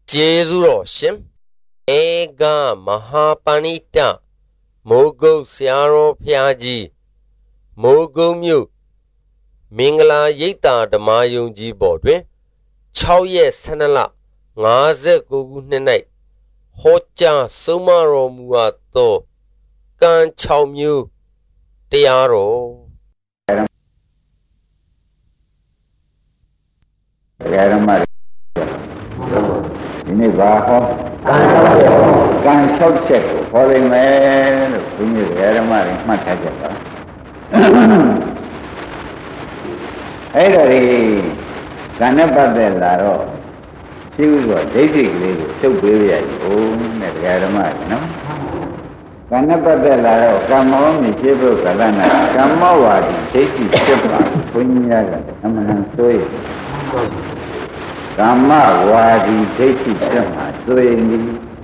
ကျေးဇူးတော်ရှင်ဧကမဟာပဏိတမိုးကုတ်ဆရာတော်ဖျားကြီးမိုးကုတ်မြို့မင်္ဂလာရိပ်သာဓမ္မယုံကြီးပေါ်တွင်6ရက်12လ59ခုနှစ်၌ဟောကြားဆုံးမတော်မူအပ်သောကံ6မျိုးတရားတော်တရားဓမ္မဒီနေ့ပါဟောကံ6ချက်ကိုဟောလိမ့်မယ်လို့ဘုန်းကြီးတရားဓမ္မတွေမှတ်ထားကြပါအဲ့ဒါဒီကံနဲ့ပတ်သက်လာတော့ရှိဥစွာဒိဋ္ဌိကလေးကိုထုတ်ပေးရည်ဦးနဲ့တရားဓမ္မတွေနော်ကံနဲ့ပတ်သက်လာတော့ကမ္မောမြရှိဖို့ကလနာကမ္မဝါဒီဒိဋ္ဌိဖြစ်ပါဘုန်းကြီးများကအမှန်ဆိုရကမ္မဝါဒီဒိဋ္ဌိဖြစ်မှာဆိုရင်ဒီ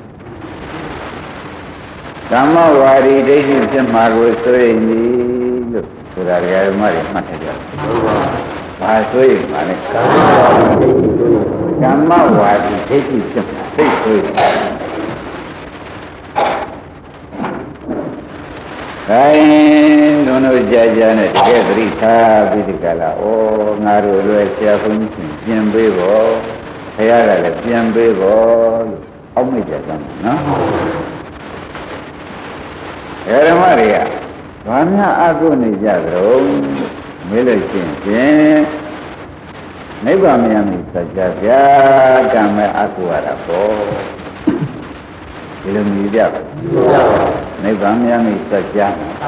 ကမ္မဝါဒီဒိဋ္ဌိဖြစ်မှာကိုဆိုရင်ဒီလို့ဆိုတာတရားဓမ္မတွေမှတ်ထားကြပါဘာဆိုရင်ပါလဲကမ္မဝါဒီဒိဋ္ဌိဖြစ်မှာသိဆိုရင်ခိုင်းတို့ကြာနဲ့တကယ်သတိထားပြီးဒီကလာဩငါတို့လွယ်ဆရာဘုန်းကြီးပြင်ပေးဖို့ခရကလည်းပြင်ပေးဖို့လို့အောက်မိတ်ကြတယ်နော်ဓမ္မတွေကဘာများအကုနေကြကြုံမေးလို့ချင်းဖြင့်နိဗ္ဗာန်မယမိစัจ जा ဗျာကံမဲ့အကုရတာပေါ့ဒီလိုမြည်ကြပါနိဗ္ဗာန်မြတ်မိစัจ जा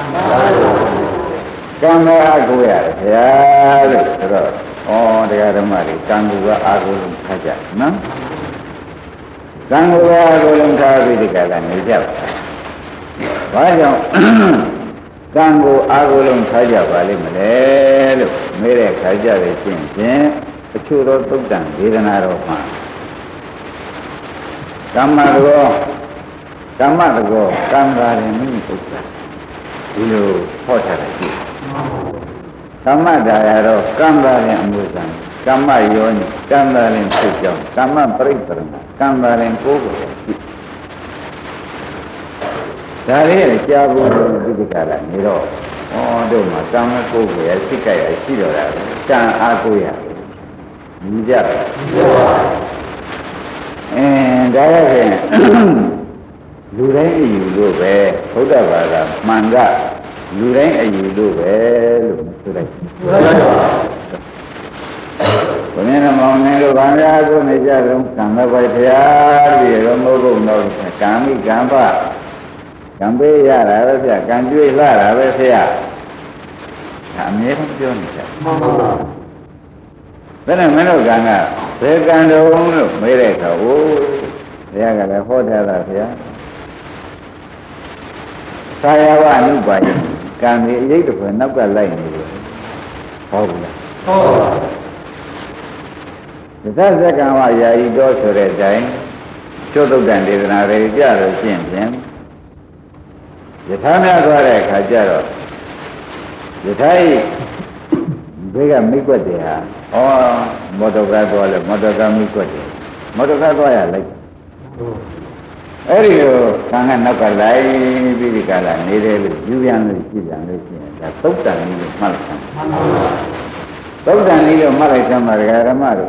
ကံမဲ့အကုရတယ်ဗျာလို့ဆိုတော့ဩတရားဓမ္မတွေကံကူကအာဟုလုံးထားကြနော်ကံကူကအာဟုလုံးထားပြီးဒီကလာနေကြပါဘာကြောင့်ကံကိုအာဟုလုံးထားကြပါလိမ့်မလဲလို့မေးတဲ့ခါကြတယ်ချင်းဖြင့်အချို့သောသုတ်တံဒေသနာတော်မှာကမ္မတော်ကမ္မတကောကံသာရင်မိမိပုဂ္ဂိုလ်ဒီလိုဟောထားတယ်ရှိကမ္မဒါရတော့ကံသာရင်အမှုစံကမ္မယောနိကံသာရင်ဖြစ်ကြောင်းကမ္မပရိပ္ပရဏကံသာရင်ကိုယ်ကိုရှိဒါလေးကြာဖို့ဒီကကလာနေတော့ဩတို့မှာကံမဲ့ကိုယ်ကိုရစိတ်ကြိုက်ရရှိတော့တာကံအားကိုရညီကြပါဒါရဖြင့်လူတိုင်းအယူလို့ပဲဘုဒ္ဓဘာသာမှန်ကလူတိုင်းအယူလို့ပဲလို့ဆိုလိုက်ဘုရားမောင်နေလို့ဘာများကိုနေကြတော့ကံမဲ့ပဲဘုရားတည်းရောမဟုတ်ဘူးတော့ကံမိကံပကံပေးရတာပဲဗျကံကျွေးလာတာပဲဆရာအမြဲတမ်းပြောနေကြမှန်ပါပါဘယ်နဲ့မင်းတို့ကံကဘယ်ကံတုံးလို့မေးတဲ့အခါဟိုဘုရားကလည်းဟောထားတာဗျာသာယဝအနုပါယကံဒီအရေးတစ်ခွေနောက်ကလိုက်နေတယ်ဟောဘူးလားဟောပါသစ္စာကံဝယာယီတော်ဆိုတဲ့အတိုင်းကျွတ်တုတ်တန်ဒေသနာတွေကြလို့ရှင်းဖြင့်ယထာများသွားတဲ့အခါကျတော့ယထာဤဘေးကမိကွက်တယ်ဟာဩမော်တော်ကားသွားလဲမော်တော်ကားမိကွက်တယ်မော်တော်ကားသွားရလိုက်အဲ့ဒီလိုကံကနောက်ကလိုက်ပြီးဒီကလာနေတယ်လို့ယူပြန်လို့ရှိပြန်လို့ရှိရင်ဒါသုတ်တန်ကြီးကိုမှတ်လိုက်တာသုတ်တန်ကြီးကိုမှတ်လိုက်သမှာဓမ္မတို့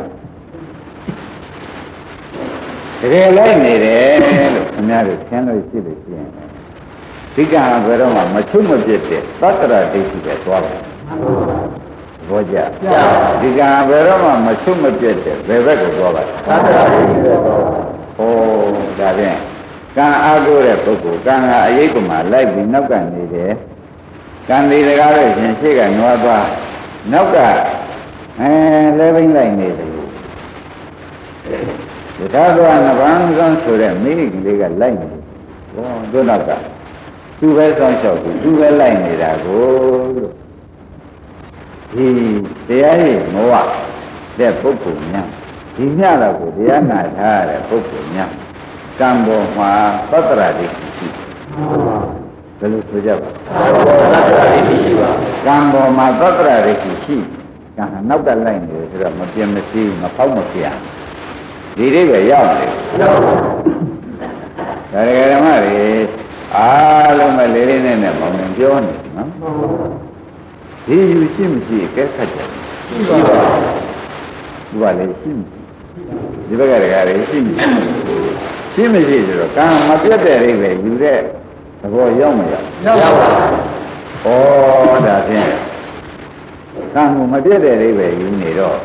တကယ်လိုက်နေတယ်လို့ခင်ဗျားတို့သင်လို့ရှိလို့ရှိရင်ဒီကံဘယ်တော့မှမချုပ်မပြစ်တဲ့သတ္တရဒိဋ္ဌိပဲသွားတယ်ဘောကြဒီကံဘယ်တော့မှမချုပ်မပြစ်တဲ့ဘယ်ဘက်ကိုသွားပါလဲသတ္တရဒိဋ္ဌိပဲသွားပါဟောဒါဖြင့်ကံအားကိုးတဲ့ပုဂ္ဂိုလ်ကံကအရေးကမှလိုက်ပြီးနောက်ကနေတယ်ကံဒီတကားလို့ရှင်ရှေ့ကနွားသွားနောက်ကလဲဘိမ့်လိုက်နေတယ်ဒီသာသွားနဗံကံဆိုတဲ့မိကလေးကလိုက်နေတယ်ဘောတို့နောက်ကသူပဲစောင့်ရှောက်သူပဲလိုက်နေတာကိုလို့ဒီတရားရဲ့မောဟတဲ့ပုဂ္ဂိုလ်များဒီညတော့ကိုတရားနာထားတဲ့ပုဂ္ဂိုလ်များကံပေါ်မှာသတ္တရာဒိဋ္ဌိရှိဘယ်လိုဆိုကြပါသတ္တရာဒိဋ္ဌိရှိပါကံပေါ်မှာသတ္တရာဒိဋ္ဌိရှိကံနောက်ကလိုက်နေတယ်ဆိုတော့မပြင်းမစည်းမဖောက်မပြဒီအိဗယ်ရောက်တယ်ဒါကြဓမ္မတွေအားလုံးပဲလေးလေးနဲ့မောင်နေပြောနေနော်ဒီယူရှိမရှိကဲခတ်တယ်ရှိပါဘူးဘာလဲရှိဒီဘက်ကတည်းကလည်းရှိမရှိဆိုတော့ကံမပြတ်တဲ့အိဗယ်ယူတဲ့သဘောရောက်မရောက်ပါဘူးဩဒါဖြင့်ကံကိုမပြတ်တဲ့အိဗယ်ယူနေတော့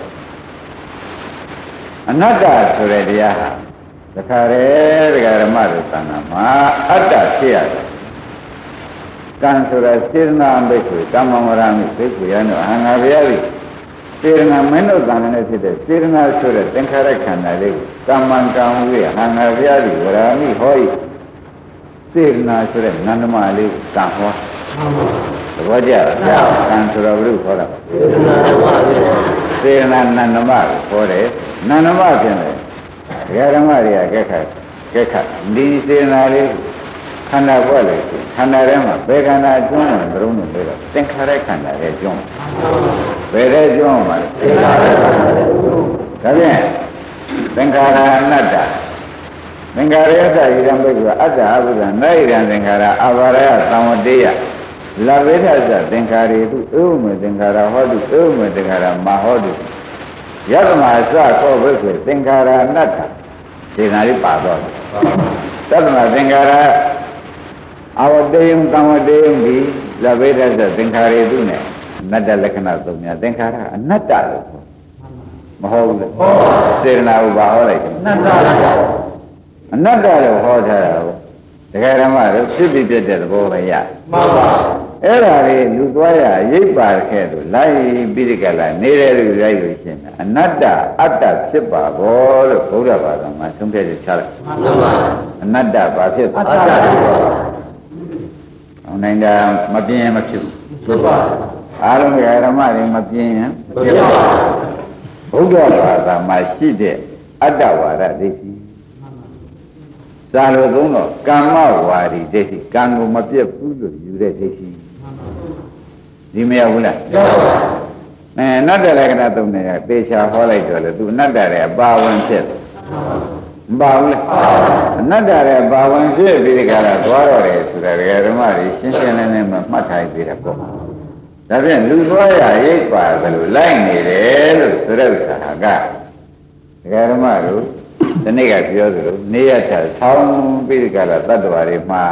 အနတ္တဆိုတဲ့တရားဟာတခါတည်းတရားဓမ္မတို့သံဃာမှာအတ္တဖြစ်ရတယ်ကံဆိုတာစေတနာဘိက္ခုကမ္မဝရမိဘိက္ခုယံတို့အဟံငါဗျာတိစေတနာမင်းတို့သံဃာနဲ့ဖြစ်တဲ့စေတနာဆိုတဲ့သင်္ခါရခန္ဓာလေးကိုကမ္မံကံဝိဟံငါဗျာတိဝရမိဟောဤစေတနာဆိုတဲ့နန္ဒမလေးကိုကံဟောသဘောကျလားကံဆိုတော့ဘုရားဟောတာစေတနာနန္ဒမကိုဟောတယ်နန္ဒမဖြစ်တယ်တရားဓမ္မတွေကကဲခတ်ဒီစေနာလေးခန္ဓာဘွက်လေးခန္ဓာထဲမှာဘယ်ခန္ဓာကျွမ်းတယ်ဘယ်လိုလဲဆိုတော့သင်္ခါရခန္ဓာရဲ့ကျွမ်းဘယ်တဲ့ကျွမ်းမှာလဲသင်္ခါရခန္ဓာရဲ့ကျွမ်းဒါဖြင့်သင်္ခါရအနတ္တသင်္ခါရယသဣဒံဘိက္ခုအတ္တအဘုဒ္ဓနာဣဒံသင်္ခါရအဘာရယသံဝတေယလဗ္ဗေဒသသင်္ခါရေတုဧဝမေသင်္ခါရဟောတုဧဝမေသင်္ခါရမဟောတုယတမအစကောဘိက္ခုသင်္ခါရအနတ္တစေနာလေးပါတော့သတ္တမသင်္ခါရအဝတေယံသံဝတေယံဒီလဗ္ဗေဒသသင်္ခါရေတုနဲ့အနတ္တလက္ခဏာသုံးများသင်္ခါရအနတ္တလို့မဟုတ်ဘူးလေစေနာဥပါဟောလိုက်အနတ္တလို့ဟောထားတာကိုတရားဓမ္မတို့ဖြစ်ပြီးပြတဲ့သဘောပဲရမှန်ပါအဲ့ဒါလေးလူသွားရရိပ်ပါခဲ့လို့လိုက်ပြီးဒီကလာနေတဲ့လူလိုက်လို့ရှင်းတယ်အနတ္တအတ္တဖြစ်ပါဘောလို့ဘုရားဘာသာမှာသုံးဖြတ်ချလိုက်မှန်ပါအနတ္တဘာဖြစ်အတ္တဖြစ်ပါအောင်နိုင်တာမပြင်းရင်မဖြစ်ဘူးမှန်ပါအားလုံးတရားဓမ္မတွေမပြင်းရင်မဖြစ်ပါဘူးဘုရားဘာသာမှာရှိတဲ့အတ္တဝါဒဒိဋ္ဌိသာလို့သုံးတော့ကမ္မဝါဒီဒိဋ္ဌိကံကိုမပြတ်ဘူးလို့ယူတဲ့ဒိဋ္ဌိဒီမရဘူးလားအနတ္တလက္ခဏာသုံးနေရသေချာဟောလိုက်တော့လေသူအနတ္တရဲ့ပါဝင်ဖြစ်မပါဘူးလားအနတ္တရဲ့ပါဝင်ဖြစ်ပြီးဒီကရသွားတော့တယ်ဆိုတာဒကာဓမ္မတွေရှင်းရှင်းလင်းလင်းမှမှတ်ထားသေးတယ်ပေါ့ဒါဖြင့်လူသွားရရိပ်ပါသလိုလိုက်နေတယ်လို့ဆိုတဲ့ဥစ္စာကဒကာဓမ္မတို့ဒီနေ့ကပြောသလိုနေရချဆောင်းပြီးဒီကရတတ္တဝါတွေမှာ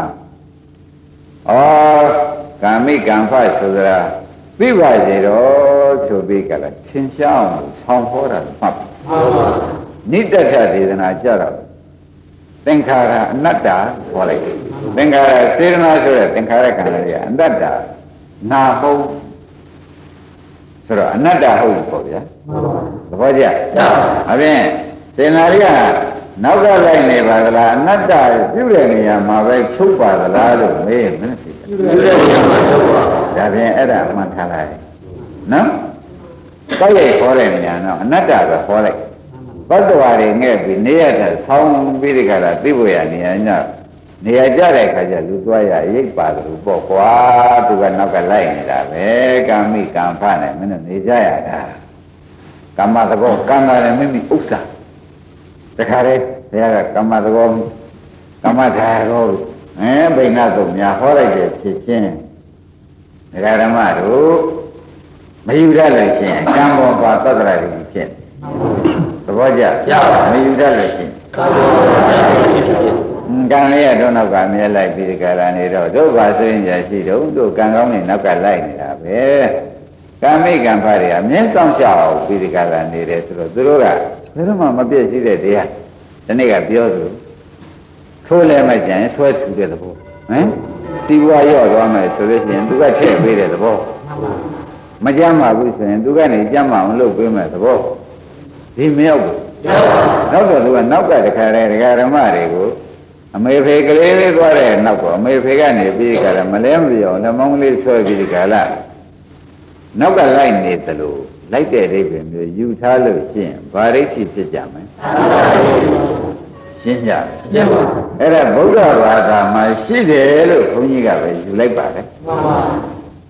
ကာမိကံဖဆိုတာပြပါစေတော့ဆိုပြီးကလည်းသင်္ချောင်းဆောင်းဟောတာမှတ်ပါနိတ္တထဒေသနာကြတော့သင်္ခါရအနတ္တဟောလိုက်သင်္ခါရစေတနာဆိုတဲ့သင်္ခါရခန္ဓာတွေအနတ္တနာဟုတ်ဆိုတော့အနတ္တဟုတ်ပေါ့ဗျာသဘောကျအပြင်စေနာရိကနောက်ကလိုက်နေပါသလားအနတ္တပြုတဲ့နေရာမှာပဲချုပ်ပါသလားလို့မေးမင်းသိပြုတဲ့နေရာမှာချုပ်ပါဒါဖြင့်အဲ့ဒါမှတ်ထားလိုက်နော်တောက်ရိုက်ခေါ်တဲ့နေရာတော့အနတ္တပဲခေါ်လိုက်ဘတ်တော်တွေငဲ့ပြီးနေရတဲ့ဆောင်းပြီးဒီကလာသိဖို့ရနေရာညနေရာကြတဲ့ခါကျလူသွားရရိပ်ပါတယ်လို့ပေါ့ကွာသူကနောက်ကလိုက်နေတာပဲကာမိကံဖနဲ့မင်းတို့နေကြရတာကမ္မသဘောကံတာလည်းမိမိဥစ္စာတခါတည်းဘုရားကကမ္မသဘောကမ္မထာရောဗိနာတို့များဟောလိုက်တဲ့ဖြစ်ချင်းဒကာဓမ္မတို့မယူရလို့ချင်းကံပေါ်ပါသတ္တရာကြီးဖြစ်သဘောကျမယူရလို့ချင်းကံလေးရတော့နောက်ကမြဲလိုက်ပြီးဒီကလာနေတော့ဒုက္ခဆိုရင်ကြာရှိတော့တို့ကံကောင်းနေနောက်ကလိုက်နေတာပဲကာမိကံဖတွေအမြဲဆောင်ရှောက်ပြီးဒီကလာနေတယ်ဆိုတော့သူတို့ကဘယ်တော့မှမပြည့်စည်တဲ့တရားဒီနေ့ကပြောသူထိုးလဲမကြံဆွဲထူတဲ့သဘောစီးပွားရော့သွားမယ်ဆိုလို့ရှိရင်သူကထည့်ပေးတဲ့သဘောမကြမ်းပါဘူးဆိုရင်သူကနေကြမ်းမအောင်လုပ်ပေးမယ်သဘောဒီမရောက်ဘူးနောက်တော့သူကနောက်ကတခါတည်းဒကာဓမ္မတွေကိုအမေဖေကလေးလေးသွားတဲ့နောက်တော့အမေဖေကနေပြီးကြတယ်မလဲမပြောလက်မောင်းလေးဆွဲပြီးဒီကလာနောက်ကလိုက်နေသလိုလိုက်တဲ့အိဗေမျိုးယူထားလို့ရှင်းဗာရိဋ္ဌိဖြစ်ကြမယ်ရှင်းကြတယ်အဲ့ဒါဗုဒ္ဓဘာသာမှာရှိတယ်လို့ဘုန်းကြီးကပဲယူလိုက်ပါတယ်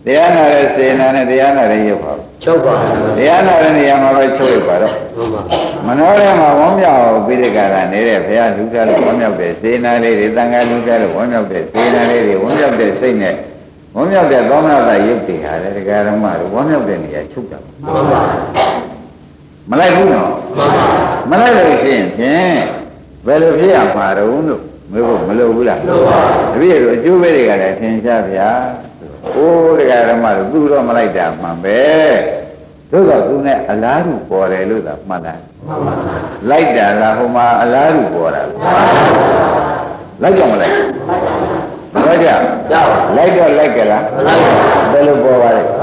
တရားနာတဲ့စေနာနဲ့တရားနာတဲ့ရုပ်ပါချုပ်ပါတရားနာတဲ့နေရာမှာပဲချုပ်ရပါတော့မနှောထဲမှာဝမ်းမြောက်ပြီးတဲ့ကရာနေတဲ့ဘုရားလူသားလို့ဝမ်းမြောက်တဲ့စေနာလေးတွေတန်ခါလူသားလို့ဝမ်းမြောက်တဲ့စေနာလေးတွေဝမ်းမြောက်တဲ့စိတ်နဲ့ဝမ်းမြောက်တဲ့သောမနာတရုပ်တွေဟာလေတရားဓမ္မတွေဝမ်းမြောက်တဲ့နေရာချုပ်တာမလိုက်ဘူးနော်မလိုက်လို့ရှိရင်ဖြင့်ဘယ်လိုဖြစ်ရမှာတုံးလို့မေးဖို့မလိုဘူးလားတပည့်တို့အကျိုးပဲတွေကလည်းထင်ရှားဗျာအိုးတရားဓမ္မတို့သူတော့မလိုက်တာမှန်ပဲသို့တော့သူနဲ့အလားတူပေါ်တယ်လို့သာမှတ်တယ်လိုက်တာလားဟိုမှာအလားတူပေါ်တာလိုက်တော့မလိုက်ဟုတ်ကြလိုက်တော့လိုက်ကြလားဘယ်လိုပေါ်ပါလဲ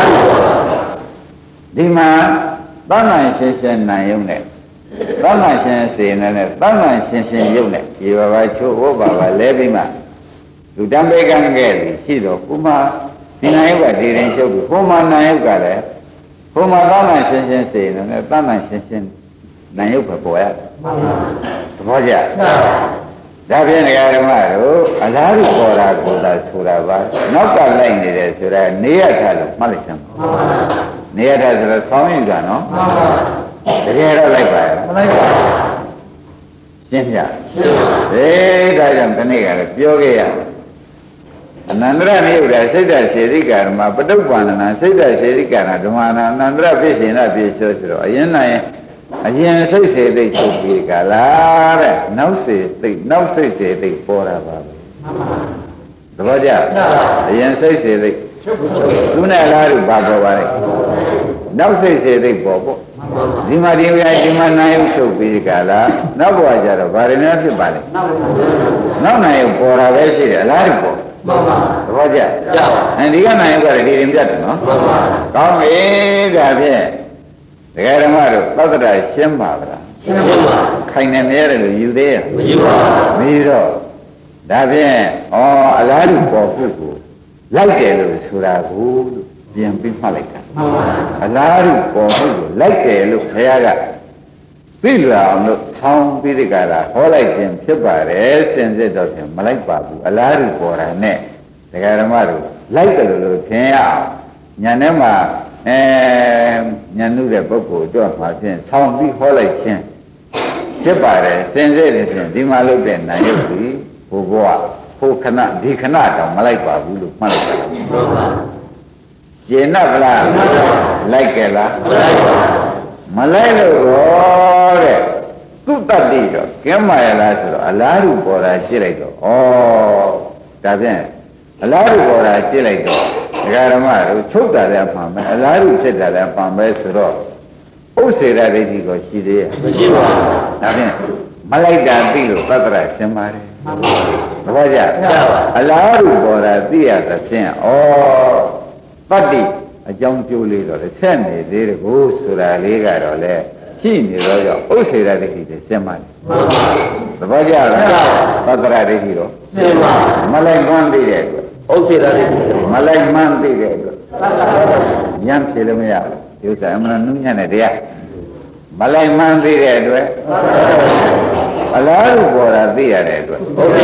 ဒီမှာသံဃာရှင်းရှင်းနိုင်ရုံနဲ့သံဃာရှင်းစေနဲ့သံဃာရှင်းရှင်းရုံနဲ့ဒီဘာဘာချိုးဟောပါပါလဲပြီးမှလူတံပေကံခဲ့ပြီရှိတော့ဘုမဒီနိုင်ရုပ်ကဒီရင်ရှုပ်ပြီဘုမနိုင်ရုပ်ကလည်းဘုမသံဃာရှင်းရှင်းစေနဲ့သံဃာရှင်းရှင်းနိုင်ရုပ်ပဲပေါ်ရတယ်သဘောကျဒါဖြင့်ဒကာဓမ္မတို့အလားတူပေါ်တာကိုသာဆိုတာပါနောက်ကလိုက်နေတယ်ဆိုတာနေရထလို့မှတ်လိုက်စမ်းနေရထဆိုတော့ဆောင်းယူတာနော်တကယ်တော့လိုက်ပါရဲ့မလိုက်ပါရှင်းပြဒါကြောင့်ဒီနေ့ကလည်းပြောခဲ့ရအနန္တရနိယုဒ္ဓစိတ်တစေတိကာရမပတုပ္ပန္နနာစိတ်တစေတိကာရဓမ္မနာအနန္တရပြည့်ရှင်နာပြည့်ဆိုတော့အရင်နိုင်အရင်စိတ်စေသိချုပ်ပြီးကလားတဲ့နောက်စိတ်သိနောက်စိတ်စေသိပေါ်တာပါပဲသဘောကျအရင်စိတ်စေသိသူနဲ့အလားတူပါပေါ်ပါလေနောက်စိတ်စေသိပေါ်ပေါ့ဒီမှာဒီမှာနာယုချုပ်ပြီးကလားနောက်ဘဝကျတော့ဗာရဏဖြစ်ပါလေနောက်နာယုပေါ်တာပဲရှိတယ်အလားတူပေါ်သဘောကျအဲဒီကနာယုကလည်းဒီရင်ပြတ်တယ်နော်ကောင်းပြီဒါဖြင့်ဒကာဓမ္မတို့သတ္တရရှင်းပါဗလားရှင်းပါခိုင်နေမြဲတယ်လို့ယူသေးရဲ့မယူပါဘူးမယူတော့ဒါဖြင့်အလားတူပေါ်ဖို့ကိုလိုက်တယ်လို့ဆိုတာကိုပြန်ပြီးမှတ်လိုက်တာအလားတူပေါ်ဖို့ကိုလိုက်တယ်လို့ဘုရားကသိလွယ်အောင်လို့ဆောင်းပြီးဒီကရာဟောလိုက်ခြင်းဖြစ်ပါတယ်စင်စစ်တော့ဖြင့်မလိုက်ပါဘူးအလားတူပေါ်တာနဲ့ဒကာဓမ္မတို့လိုက်တယ်လို့ထင်ရအောင်ညာထဲမှာညံ့တဲ့ပုဂ္ဂိုလ်တော့မှာဖြင့်ဆောင်းပြီးဟောလိုက်ခြင်းဖြစ်ပါတယ်စင်စစ်တယ်ဖြင့်ဒီမှာလုပ်တဲ့နိုင်ရုပ်ပြီးဘုရားဟိုခဏဒီခဏတော့မလိုက်ပါဘူးလို့မှတ်လိုက်ပါဘူးရှင်းနပ်လားလိုက်ကြလားမလိုက်လို့တော့တဲ့သူတတ္တိတော့ကဲမှရလားဆိုတော့အလားတူပေါ်တာကြည့်လိုက်တော့ဒါဖြင့်အလားတူပေါ်တာကြည့်လိုက်တော့ဒကာဓမ္မတို့ချုပ်တာလည်းမှန်ပဲအလားတူဖြစ်တာလည်းမှန်ပဲဆိုတော့ဥစ္စေရဒိဋ္ဌိကိုရှိသေးရဲ့မရှိပါဘူးဒါဖြင့်မလိုက်တာသိလို့သတ္တရရှင်းပါတယ်သဘောကျအလားတူပေါ်တာသိရသဖြင့်တတ္တိအကြောင်းကျိုးလေးတော့လည်းဆက်နေသေးတယ်ကိုဆိုတာလေးကတော့လေရှိနေတော့ကြောင့်ဥစ္စေရဒိဋ္ဌိတွေရှင်းပါတယ်သဘောကျလားသတ္တရဒိဋ္ဌိတော့ရှင်းပါမလိုက်မှန်းသိတဲ့အတွက်ဥစ္စေရဒိဋ္ဌိမလိုက်မှန်းသိတဲ့အတွက်ဉာဏ်ဖြေလို့မရဘူးဒီဥစ္စာအမှန်နုညံ့တဲ့တရားမလိုက်မှန်းသိတဲ့အတွက်အလားတူပေါ်တာသိရတဲ့အတွက်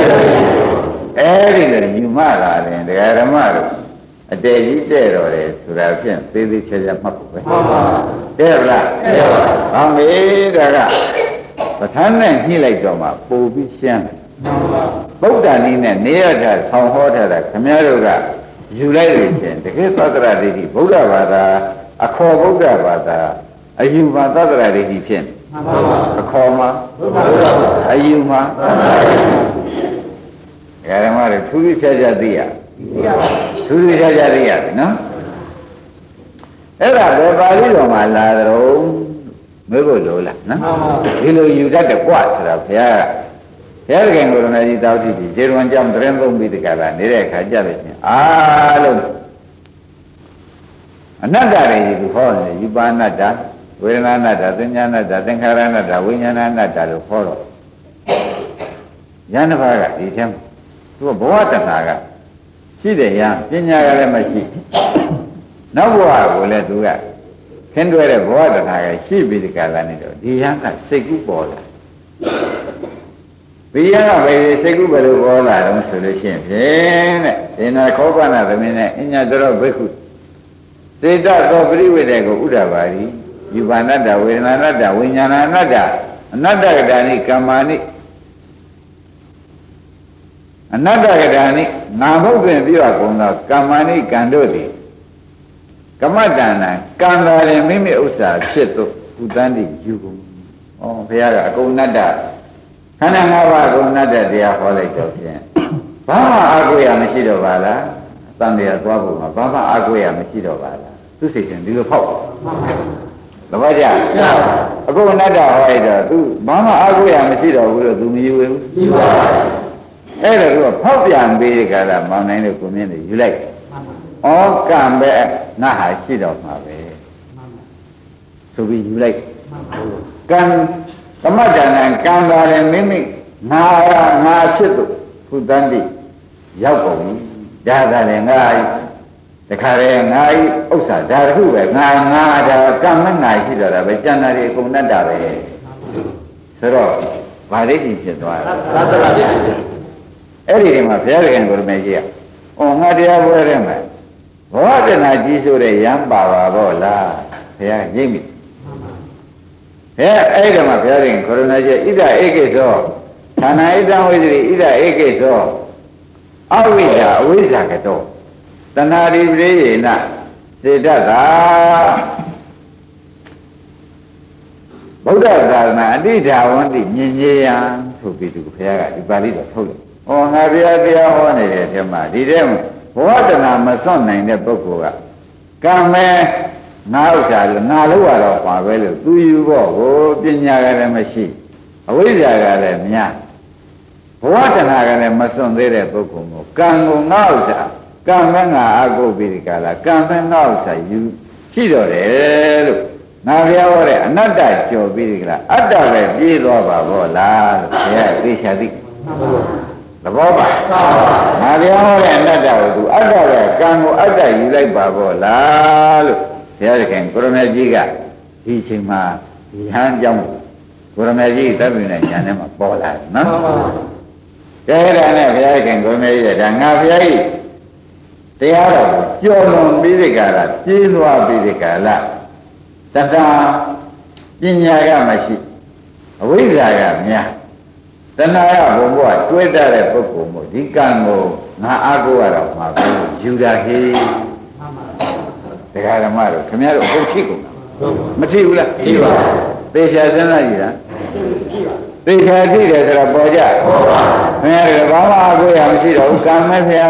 အဲဒီလိုယူမလာတယ်တရားဓမ္မတို့အတေကြီးတဲ့တော်တယ်ဆိုတာဖြင့်သေးသေးချာချာမှတ်ဖို့ပဲတဲ့လားဟောမေဒါကပဋ္ဌာန်းနဲ့ညှိလိုက်တော့မှပို့ပြီးရှင်းတယ်ဗုဒ္ဓနည်းနဲ့နေရတာဆောင်းဟောထားတာခမည်းတော်ကယူလိုက်လို့ချင်းတကယ်သတ္တရဒိဋ္ဌိဗုဒ္ဓဘာသာအခေါ်ဗုဒ္ဓဘာသာအယူမှာသတ္တရဒိဋ္ဌိဖြစ်အခေါ်မှာအယူမှာဓမ္မတွေထူးထူးခြားခြားသိရထူးထူးခြားခြားသိရတယ်နော်အဲ့ဒါဘယ်ပါဠိတော်မှာလာတော့မေးဖို့လိုလားနော်ဒီလိုယူတတ်တယ်ကွဆိုတာဘုရားကဘုရားခင်ကိုယ်တော်ကြီးတောက်ကြည့်ပြီးခြေတော်ကြောင့်တရင်သုံးပြီးတကလာနေတဲ့အခါကြလို့ချင်းအားလုံးအနတ္တတွေကြီးဟောတယ်ယူပါဏတ္တဝေဒနာအနတ္တသင်ညာအနတ္တသင်္ခါရအနတ္တဝိညာဏအနတ္တလို့ဟောတော့ဉာဏ်တစ်ပါးကဒီထဲမှာသူကဘဝတဏှာကရှိတယ်ရပညာကလည်းမရှိနောက်ဘဝကိုလည်းသူကခင်းတွဲတဲ့ဘဝတဏှာကရှိပြီးဒီကလာနေတော့ဒီရန်ကစိတ်ကူးပေါ်လာဘိယကပဲစိတ်ကူးဘယ်လိုပေါ်လာတော့ဆိုလို့ရှိရင်ဖြင့်တဲ့ဒေနာခောပနာသမင်းနဲ့အညတော်ဘိက္ခုစေတသောပရိဝေဒေကိုဥဒ္ဒပါရီယူပါဏတ္တဝေဒနာဏတ္တဝိညာဏဏတ္တအနတ္တကတာနိကမ္မာနိအနတ္တကတာနိနာမဟုတ်ပင်ပြရကုန်သောကမ္မာနိကံတို့သည်ကမ္မတဏ္ဍကံသာရင်မိမိဥစ္စာဖြစ်သို့ဥဒ္ဒန္တိယူကုန်ဩဘုရားကအကုန်နတ္တခန္ဓာ၅ပါးကုန်နတ္တတရားဟောလိုက်တော့ဖြင့်ဘာမှအာကိုရမရှိတော့ပါလားအတန်တရားသွားဖို့မှာဘာမှအာကိုရမရှိတော့ပါလားသူစိတ်ချင်းဒီလိုဖောက်သဘောကျအခုအနတ္တဟောရတော့ तू ဘာမှအာကိုရမရှိတော့ဘူးလို့ तू မယူဘူးယူပါအဲ့ဒါကဖောက်ပြန်ပေးတဲ့ကာလမောင်နိုင်တဲ့ကိုမြင်တယ်ယူလိုက်ဩကံပဲငါဟာရှိတော့မှာပဲဆိုပြီးယူလိုက်ကံသမတ္တနာကံပါရင်မိမိငါဖြစ်သူဘုဒ္ဓန္တိရောက်ကုန်ပြီဒါသာလည်းငါတခါတည်းငါဥစ္စာဒါတခုပဲငါဒါကံမငါရှိတော့တာပဲကျန်တာတွေအကုန်တတ်တာပဲဆိုတော့ဗာဒိဋ္ဌိဖြစ်သွားတယ်သတ္တဗာဒိဋ္ဌိအဲ့ဒီမှာဘုရားခင်ကိုရမေကြီးကဩငါတရားပွဲထဲမှာဘောဓနာကြီးဆိုတဲ့ရံပါပါတော့လားဘုရားရိပ်မိအဲ့ဒီမှာဘုရားခင်ကိုရမေကြီးဣဒဧကိသောဌာနဣဒံဝိသရိဣဒဧကိသောအဝိဇ္ဇာအဝိဇ္ဇာကတော့တဏှာရိပရိယေနစေတ္တာဗုဒ္ဓသာသနာအတိဓာဝန္တိမြင်ကြီးယံဆိုပြီးသူဘုရားကဒီပါဠိတော်ထုတ်လို့ဩငါဘုရားတရားဟောနေတယ်ဒီမှာဒီထဲမှာဘောဓနာမစွန့်နိုင်တဲ့ပုဂ္ဂိုလ်ကကံမဲငါဥစ္စာလို့ငါလို့ရတော့ပါပဲလို့သူယူဖို့ကိုပညာကလည်းမရှိအဝိဇ္ဇာကလည်းများဘောဓနာကလည်းမစွန့်သေးတဲ့ပုဂ္ဂိုလ်ကိုကံကိုငါဥစ္စာကံမဲငါအကုတ်ပြီးဒီကလာကံမဲငါဥစ္စာယူရှိတော့တယ်လို့ငါပြောရတဲ့အနတ္တကြော်ပြီးဒီကလာအတ္တပဲပြေးသွားပါဘောလားလို့ဘုရားသိချာသိသဘောပါငါပြောရတဲ့အနတ္တကိုသူအတ္တပဲကံကိုအတ္တယူလိုက်ပါဘောလားလို့ဘုရားသခင်ကိုရမေကြီးကဒီအချိန်မှာဒီဟန်ကြောင့်ကိုရမေကြီးတပ်ပြီးတဲ့ဉာဏ်ထဲမှာပေါ်လာတယ်နော်ကဲဒါနဲ့ဘုရားသခင်ကိုရမေကြီးကဒါငါဘုရားကြီးတရားတော်ကိုကြော်လွန်ပြီးဒီကလာပြေးလွှားပြီးဒီကလာတတပညာကမရှိအဝိဇ္ဇာကများတဏှာရဘုံဘဝတွဲတတ်တဲ့ပုဂ္ဂိုလ်မို့ဒီကံကိုငါအားကိုးရတော့မှာပဲယူတာဟေးတရားဓမ္မတို့ခင်ဗျားတို့အကုန်ထိကုန်မထိဘူးလားထိပါသေချာစဉ်းစားကြည့်လားသေချာထိတယ်ဆိုတော့ပေါ်ကြပေါ်ပါခင်ဗျားတို့ဘာမှအားကိုးရမရှိတော့ဘူးကံမဲ့ဗျာ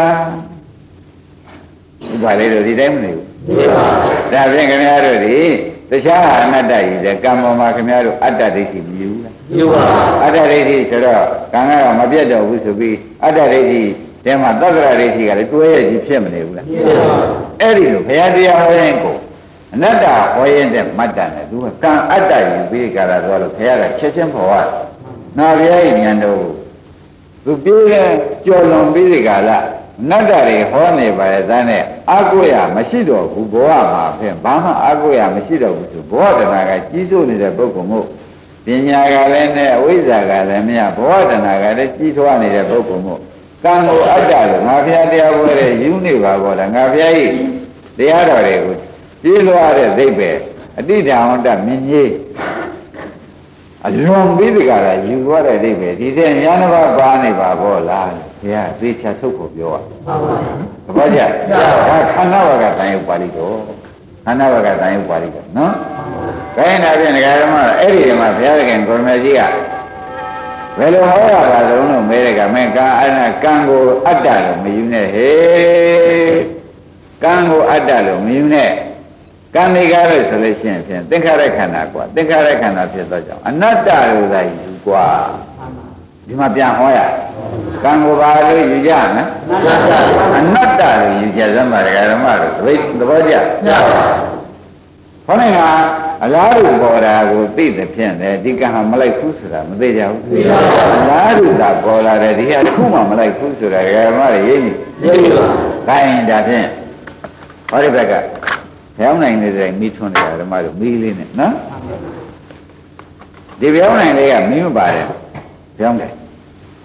ဒီပါလေတို့ဒီတိုင်းမနေဘူးဒါဖြင့်ခင်ဗျားတို့ဒီတခြားအနတ္တကြီးတဲ့ကံပေါ်မှာခင်ဗျားတို့အတ္တဒိဋ္ဌိမယူဘူးလားယူပါအတ္တဒိဋ္ဌိဆိုတော့ကံကတော့မပြတ်တော့ဘူးဆိုပြီးအတ္တဒိဋ္ဌိတဲမှာသက္ကရာဒိဋ္ဌိကလည်းတွဲရကြီးဖြစ်မနေဘူးလားအဲ့ဒီလိုဘုရားတရားဟောရင်ကိုအနတ္တဟောရင်တဲ့မတ္တနဲ့သူကကံအတ္တယူပြီးကြတာဆိုတော့ဘုရားကချက်ချင်းပေါ်ရတယ်။နာဘုရားရဲ့ဉာဏ်တော်သူပြေးတဲ့ကြော်လွန်ပြီးကြလားနတ္တတွေဟောနေပါရဲ့သားနဲ့အာကိုရမရှိတော့ဘူးဘဝမှာဖြင့်ဘာမှအာကိုရမရှိတော့ဘူးဆိုဘောဓနာကကြီးစိုးနေတဲ့ပုဂ္ဂိုလ်မို့ပညာကလည်းနဲ့အဝိဇ္ဇာကလည်းမရဘောဓနာကလည်းကြီးထွားနေတဲ့ပုဂ္ဂိုလ်မို့ကံကိုအတ္တလို့ငါဘုရားတရားဟောတဲ့ယူနေပါဘောလားငါဘုရားကြီးတရားတော်တွေကိုပြေးလွှားတဲ့သိပ္ပယ်အတိဋ္ဌာဝတ္တမြင်ကြီးအလွန်ပြီးဒီကရာယူသွားတဲ့အိဗယ်ဒီတဲ့ဉာဏ်ဘာပါနေပါဘောလားဘုရားသေချာထုတ်ဖို့ပြောရသဘောကျဒါခန္ဓာဝကတန်ရုပ်ပါဠိတော်ခန္ဓာဝကတန်ရုပ်ပါဠိတော်နော်ခိုင်းတာဖြင့်ဒကာဓမ္မအဲ့ဒီမှာဘုရားခင်ကိုရမေကြီးကဘယ်လိုဟောရတာတုံးလို့မဲတဲ့ကမင်းကံကံကိုအတ္တလို့မယူနဲ့ဟေးကံကိုအတ္တလို့မယူနဲ့ကံတွေကားလို့ဆိုလို့ရှိရင်ဖြင့်သင်္ခါရခန္ဓာကွာသင်္ခါရခန္ဓာဖြစ်သောကြောင့်အနတ္တလို့သာယူကွာဒီမှာပြန်ဟောရကံကိုဘာလို့ယူကြမလဲအနတ္တလို့ယူကြသမှာဒကာဓမ္မတို့သဘောကျဟောနေကအလားတူပေါ်တာကိုသိတဲ့ဖြင့်လေဒီကံဟာမလိုက်ဘူးဆိုတာမသိကြဘူးအလားတူသာပေါ်လာတယ်ဒီဟာတစ်ခုမှမလိုက်ဘူးဆိုတာဒကာဓမ္မတွေရိပ်မိပါခိုင်းဒါဖြင့်ဟောဒီဘက်ကပြောင်းနိုင်နေတဲ့မိထွန်းတဲ့ဓမ္မတို့မီးလေးနဲ့နော်ဒီပြောင်းနိုင်လေးကမီးမပါတယ်ပြောင်းတယ်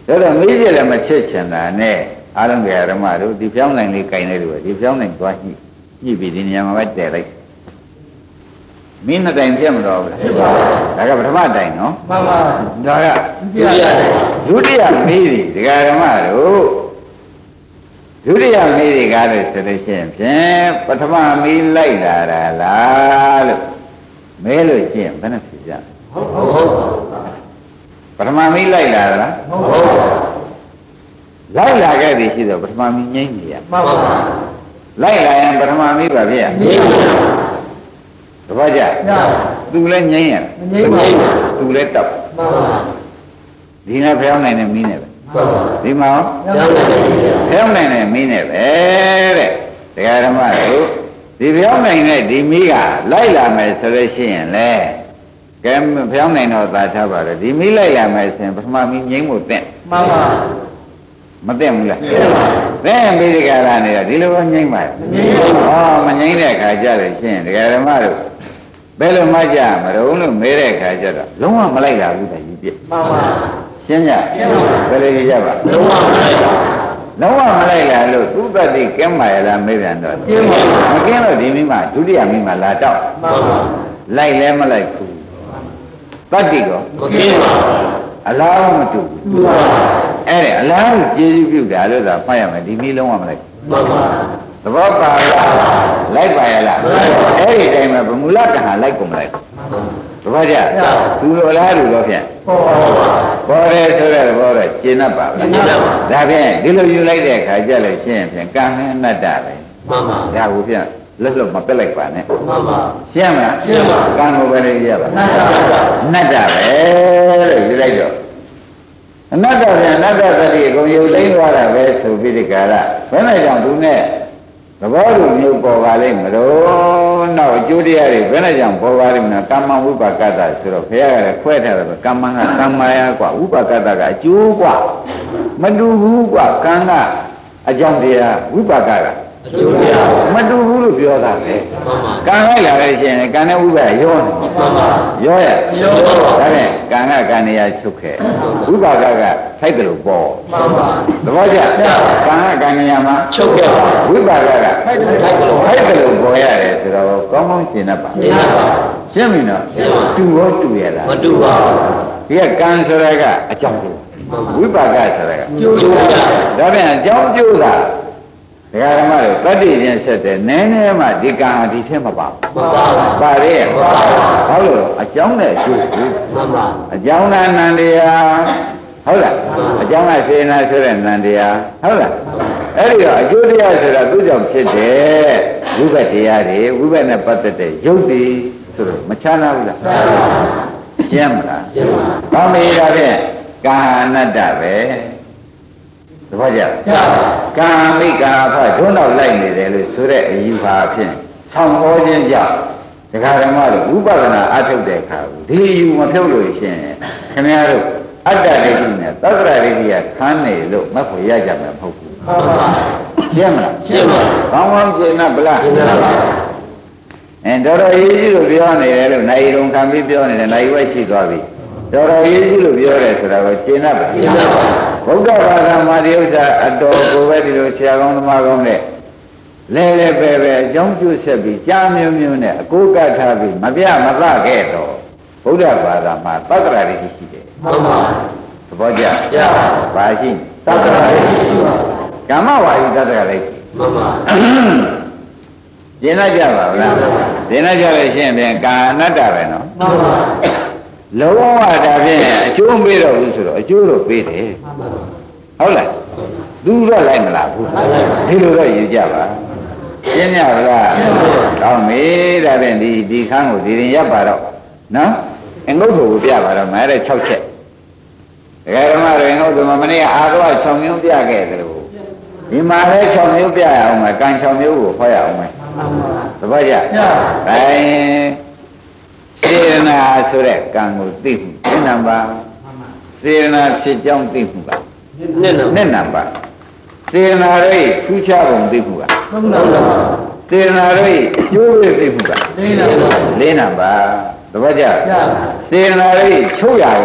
ဒါတော့မေးကြလည်းမချစ်ချင်တာနဲ့အားလုံးကဓမ္မတို့ဒီပြောင်းနိုင်လေးခြင်လိုက်လို့ဒီပြောင်းနိုင်သွားညှိပြီးဒီနေရာမှာပဲတည်လိုက်မင်းနှစ်တိုင်ပြတ်မတော်ဘူးလားဒါကပထမတိုင်နော်မှန်ပါဒါကဒုတိယမေးပြီဒကာဓမ္မတို့ဒုတိယမေးတွေကားလို့ဆိုလို့ရှိရင်ဖြင့်ပထမမေးလိုက်လာတာလားလို့မဲလို့ရှိရင်ဘယ်နဲ့ဖြစ်ကြဟုတ်ပထမမေးလိုက်လာတာလားဟုတ်လိုက်လာခဲ့ပြီရှိတော့ပထမမေးငိမ့်နေရမှန်ပါလိုက်လာရင်ပထမမေးပါဗျာငိမ့်တပည့်ကြသူလည်းငိမ့်ရငိမ့်ပါသူလည်းတောက်မှန်ပါဒီနဲ့ဖျောင်းနိုင်တဲ့မီးနဲ့ပဲဒီမှာဖျောင်းနိုင်တဲ့မီးနဲ့ပဲတဲ့တရားဓမ္မတို့ဒီဖျောင်းနိုင်တဲ့ဒီမီးကလိုက်လာမယ်ဆိုလို့ရှိရင်လေကဲဖျောင်းနိုင်တော့သာထားပါတော့ဒီမီးလိုက်လာမယ်ဆိုရင်ပထမမီးငိမ့်ဖို့တဲ့မှန်ပါမသိဘူးလားသိရင်ပြီးဒီကရာနေတော့ဒီလိုပဲငိမ့်ပါမငိမ့်တဲ့အခါကျတော့ရှင်းတရားဓမ္မတို့ဘယ်လိုမှကြမလို့လို့မဲတဲ့အခါကျတော့လုံးဝမလိုက်လာဘူးတည်းကြီးပြမှန်ပါရှင်းကြဘယ်လိုကြပါလုံးဝမလိုက်ပါလုံးဝမလိုက်လာလို့သူ့တတိကင်းပါရလားမေးပြန်တော့ကင်းပါမကင်းလို့ဒီမိမဒုတိယမိမလာတော့မှန်ပါလိုက်လဲမလိုက်ဘူးတတိကောမကင်းပါအလားမတူဘူးအဲ့ဒါအလားကိုကျေးဇူးပြုတာလို့သာဖတ်ရမယ်ဒီမိလုံးဝမလိုက်မှန်ပါသဘောပါလားလိုက်ပါရလားအဲ့ဒီတိုင်းမှာဗမူလကဟာလိုက်ကုန်မလိုက်သဘောကျသူလိုလားလူတော့ဖြင့်ပေါ်တယ်ဆိုတဲ့ဘောတော့ရှင်းတတ်ပါဘူးဒါဖြင့်ဒီလိုယူလိုက်တဲ့အခါကျလို့ရှင်းရင်ဖြင့်ကံနဲ့အနတ္တပဲမှန်ပါဒါကိုဖြင့်လွတ်လွတ်မပက်လိုက်ပါနဲ့မှန်ပါရှင်းမလားရှင်းပါကံကိုပဲလေရပါအနတ္တပဲလို့ယူလိုက်တော့အနတ္တပြန်အနတ္တသတိကိုယူသိမ်းသွားတာပဲဆိုပြီးဒီကရဘယ်နဲ့ကြောင့်သူနဲ့သဘောတူမျိုးပေါ်ပါလိမ့်မလို့နောက်အကျိုးတရားတွေဘယ်နဲ့ကြောင့်ပေါ်ပါလိမ့်မလဲကမ္မဝိပါကတ္တဆိုတော့ဘုရားကလည်းခွဲထားတယ်ပဲကမ္မကကမ္မယာกว่าဝိပါကတ္တကအကျိုးกว่าမတူဘူးกว่ากံကအကြောင်းတရားဝိပါကကအကျိုးတရားမတူဘူးလို့ပြောတာပဲကံလိုက်လာတဲ့ရှင်ကံနဲ့ဝိပါကရောနေရောရဒါနဲ့ကံကကံနေရာချုပ်ခဲ့ဝိပါကကထိုက်တယ်လို့ပေါ်သဘောကျကံကကံနေရာမှာချုပ်ခဲ့ဝိပါကကထိုက်တယ်လို့ပေါ်ရတယ်ဆိုတော့ကောင်းကောင်းရှင်းတတ်ပါရှင်းပြီနော်တူရောတူရလားမတူပါဘူးဒီကကံဆိုတာကအကြောင်းဝိပါကဆိုတာကကျိုးဒါပြန်အကြောင်းကျိုးတာဒကာဓမ္မတို့တတ္တိချင်းဆက်တယ်နည်းနည်းမှဒီကံဟာဒီထဲမပါဘူးပါရဲ့ဘာလို့အကြောင်းနဲ့အကျိုးကိုအကြောင်းကနန္တရားဟုတ်လားအကြောင်းကစေနာဆိုတဲ့နန္တရားဟုတ်လားအဲ့ဒီတော့အကျိုးတရားဆိုတာသူ့ကြောင့်ဖြစ်တယ်ဝိဘတ်တရားတွေဝိဘတ်နဲ့ပတ်သက်တဲ့ရုပ်တွေဆိုတော့မချမ်းသာဘူးလားရှင်းမလားရှင်းပါဘာမေးတာဖြင့်ကာအနတ္တပဲသဘောကျကာမိကာဖဒုနောက်လိုက်နေတယ်လို့ဆိုတဲ့အယူဟာဖြင့်ဆောင်းဟောခြင်းကြောင့်ဒကာဓမ္မတို့ဥပဒနာအထုတ်တဲ့အခါဒီအယူမဖြုတ်လို့ရှင်ခင်ဗျားတို့အတ္တဒိဋ္ဌိနဲ့သတ္တရဒိဋ္ဌိကခန်းနေလို့မဖို့ရကြမှာမဟုတ်ဘူးမှန်ပါရှင်းမလားရှင်းပါဘောင်းဘောင်းရှင်းလားဗလားရှင်းပါပါတော်တော်ရေးကြီးလို့ပြောနေတယ်လို့နိုင်ရုံခံပြီးပြောနေတယ်နိုင်ဝဲရှိသွားပြီတော်တော်ရေးကြီးလို့ပြောတယ်ဆိုတာကိုရှင်းတတ်ပါရှင်းပါပါဘုရားဘာသာမှာဒီဥစ္စာအတော်ကိုပဲဒီလိုဆရာကောင်းသမားကောင်းနဲ့လဲလဲပဲပဲအကြောင်းကျိုးဆက်ပြီးကြားမျိုးမျိုးနဲ့အကိုကထားပြီးမပြမသခဲ့တော့ဘုရားဘာသာမှာသတ္တရာတွေရှိတယ်မှန်ပါသဘောကျပါရှိသတ္တရာတွေရှိပါကမ္မဝါယိသတ္တရာတွေမှန်ပါရှင်းလိုက်ကြပါဗလားရှင်းလိုက်ကြလို့ရှင်းပြန်ကာအနတ္တပဲနော်မှန်ပါလောဘဒါဖြင့်အကျိုးမပေးတော့ဘူးဆိုတော့အကျိုးတော့ပေးတယ်ဟုတ်လားသူတော့လိုက်မလားဘူးဒီလိုတော့ယူကြပါရှင်းရပါလားကောင်းပြီဒါဖြင့်ဒီခန်းကိုဒီရင်ရပ်ပါတော့နော်အငုတ်ထုကိုပြပါတော့မဲတဲ့6ချက်ဒကာဓမ္မတွေငုတ်ထုမှာမနေ့အာတော့6မျိုးပြခဲ့တယ်လို့ဒီမှာလည်း6မျိုးပြရအောင်မယ်ကံ6မျိုးကိုဟောရအောင်မယ်သဘောကျဒါစေရနာဆိုတဲ့ကံကိုသိမှုနှစ်နံပါတ်စေရနာဖြစ်ကြောင်းသိမှုကနှစ်နံပါတ်စေရနာရဲ့ထူးခြားပုံသိမှုကသုံးနံပါတ်စေရနာရဲ့ကျိုးရသိမှုကလေးနံပါတ်သဘောကျစေရနာရဲ့ချုပ်ရကို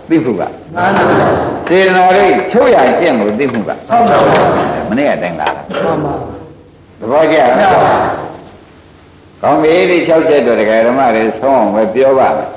သိမှုကမှန်ပါဗျာစေတနာရိတ်ချုပ်ရကျင့်ကိုသိမှုကဟုတ်ပါဗျာမနေ့ကတိုင်းလာတာမှန်ပါသဘောကျလားကောင်းပြီဒီ6ချက်တော့တရားဓမ္မတွေဆုံးအောင်ပဲပြောပါမယ်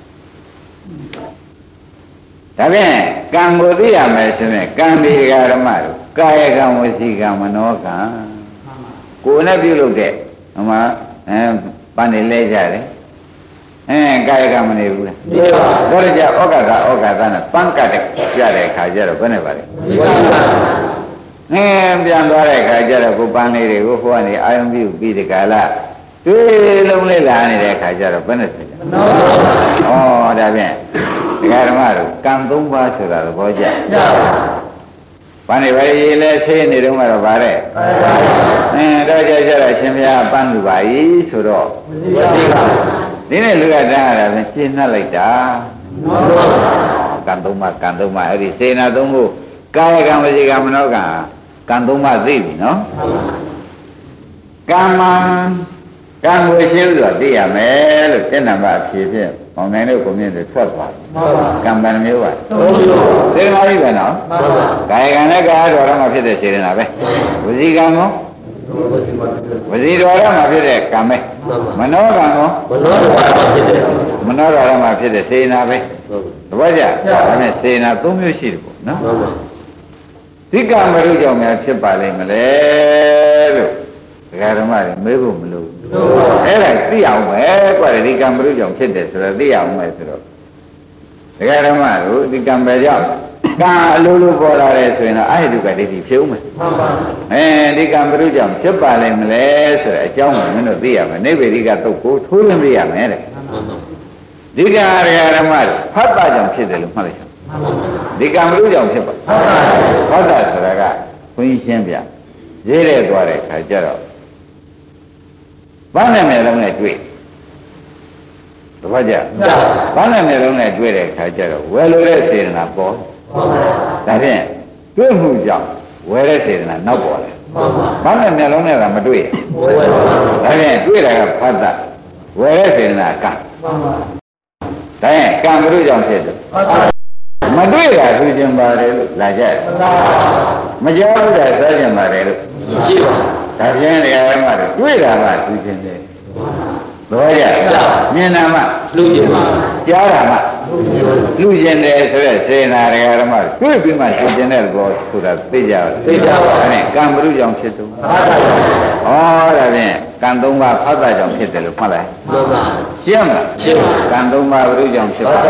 ဒါဖြင့်ကံကိုသိရမယ်ဆိုရင်ကံဒီတရားဓမ္မတို့ကာယကံဝစီကံမနောကံမှန်ပါကိုယ်နဲ့ပြုလုပ်တဲ့ဟိုမှာပန်းနေလဲကြတယ်ကာယကံမနေဘူးလားမှန်ပါဒါကြဩဃာသနဲ့ပန်းကတ်တဲ့ကြတဲ့ခါကျတော့ဘယ်နဲ့ပါလဲမှန်ပါပြန်သွားတဲ့ခါကျတော့ကိုပန်းလေးတွေကိုဟိုကနေအာယုံပြုပြီးဒီကလာတွေးလုံးလေးလာနေတဲ့ခါကျတော့ဘယ်နဲ့ဖြစ်လဲမှန်ပါဩဒါဖြင့်ဒကာဓမ္မတို့ကံ၃ပါးဆိုတာသဘောကျပန်းနေပါလေလဲဆေးနေတော့ကတော့ဗါတဲ့တော့ကြတော့အရှင်ဘုရားပန်းလူပါ၏ဆိုတော့ဒီနေ့လူကတန်းရတာပဲရှင်းနှက်လိုက်တာကံ၃ပါးအဲ့ဒီစေနာ၃ခုကာယကံဝစီကံမနောကံကံ၃ပါးသိပြီနော်ကမ္မကံကိုရှင်းလို့သိရမယ်လို့တဏ္ဍမအဖြစ်ဖြင့်မောင်နိုင်တို့ကိုမြင်တယ်ထွက်သွားကံဗန်မျိုးပါစေနာကြီးပဲနော်ကာယကံနဲ့ကာယတော်ရမှာဖြစ်တဲ့စေနာပဲဝစီကံကောဝစီတော်ရမှာဖြစ်တဲ့ကံပဲမနောကံကောမနောတော်ရမှာဖြစ်တဲ့စေနာပဲသဘောကျဒါနဲ့စေနာ၃မျိုးရှိတယ်ပေါ့နော်ဒီကံမရုကြောင့်များဖြစ်ပါလိမ့်မလဲလို့ဒကာဓမ္မတွေမေးဖို့မလိုဘူးအဲ့ဒါသိအောင်ပဲကွာဒီကံမရုကြောင့်ဖြစ်တယ်ဆိုတော့သိအောင်ပဲဆိုတော့ဒကာဓမ္မတို့ဒီကံပဲကြောင့်ကံအလိုလိုပေါ်လာတယ်ဆိုရင်တော့အဲ့ဒီကဒိဋ္ဌိဖြုံးမယ်ဒီကံမရုကြောင့်ဖြစ်ပါလိမ့်မလဲဆိုတော့အကြောင်းကိုမင်းတို့သိရမယ်နိဗ္ဗေဒိကတုတ်ကိုထိုးရင်းသိရမယ်တဲ့ဒီကံဒကာဓမ္မတို့ဖတ်တာကြောင့်ဖြစ်တယ်လို့မှတ်လိုက်ဒီကံမရုကြောင့်ဖြစ်ပါဖတ်တာဆိုတာကဘုန်းကြီးရှင်းပြရေးတဲ့သွားတဲ့ခါကျတော့ဘာနဲ့မျိုးလုံးနဲ့တွေ့တပတ်ကြဘာနဲ့မျိုးလုံးနဲ့တွေ့တဲ့ခါကျတော့ဝယ်လို့တဲ့စေတနာပေါ်ဒါဖြင့်တွေ့မှုကြောင့်ဝယ်တဲ့စေတနာနောက်ပေါ်တယ်ဘာနဲ့မျိုးလုံးနဲ့ကမတွေ့ဒါဖြင့်တွေ့တာကဖတ်တာဝယ်တဲ့စေတနာကံဒါရင်ကံဘုရုကြောင့်ဖြစ်တယ်မတွေ့တာသူကျင်ပါတယ်လို့လာကြတယ်မကြောက်တာစားကျင်ပါတယ်လို့ရှိပါဒါဖြင့်တရားဓမ္မတွေတွေ့တာကသူကျင်တယ်သဘောကျမြင်တာမှလူကျင်ပါကြားတာမှလူကျင်တယ်ဆိုတဲ့စေနာတရားဓမ္မတွေ့ပြီးမှသူကျင်တဲ့ဘောဆိုတာသိကြပါဒါနဲ့ကံဘုရုကြောင့်ဖြစ်သူဩဒါဖြင့်ကံ၃ပါးဖတ်တာကြောင့်ဖြစ်တယ်လို့မှတ်လိုက်ရှင်းမလားရှင်းပါကံ၃ပါးဘုရုကြောင့်ဖြစ်ပါ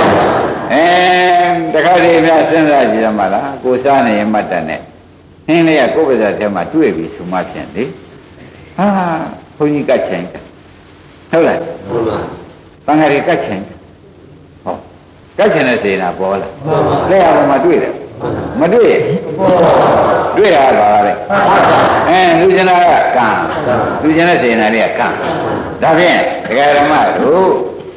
တခါတည်းများစဉ်းစားကြည့်ရမှာလားကိုစားနေရင်မှတ်တယ်နဲ့ဟင်းလေးကကိုယ်ပါးထဲမှာတွေ့ပြီဆိုမှဖြင့်လေဟာဘုန်းကြီးကတ်ချင်ဟုတ်လားဟုတ်ပါတန်ခါရီကတ်ချင်ဟောကတ်ချင်တဲ့စေနာပေါ်လာလက်ရပေါ်မှာတွေ့တယ်မတွေ့တွေ့ရတာပါလေလူကျင်တာကကံလူကျင်တဲ့စေနာတွေကကံဒါဖြင့်ဒကာဓမ္မတို့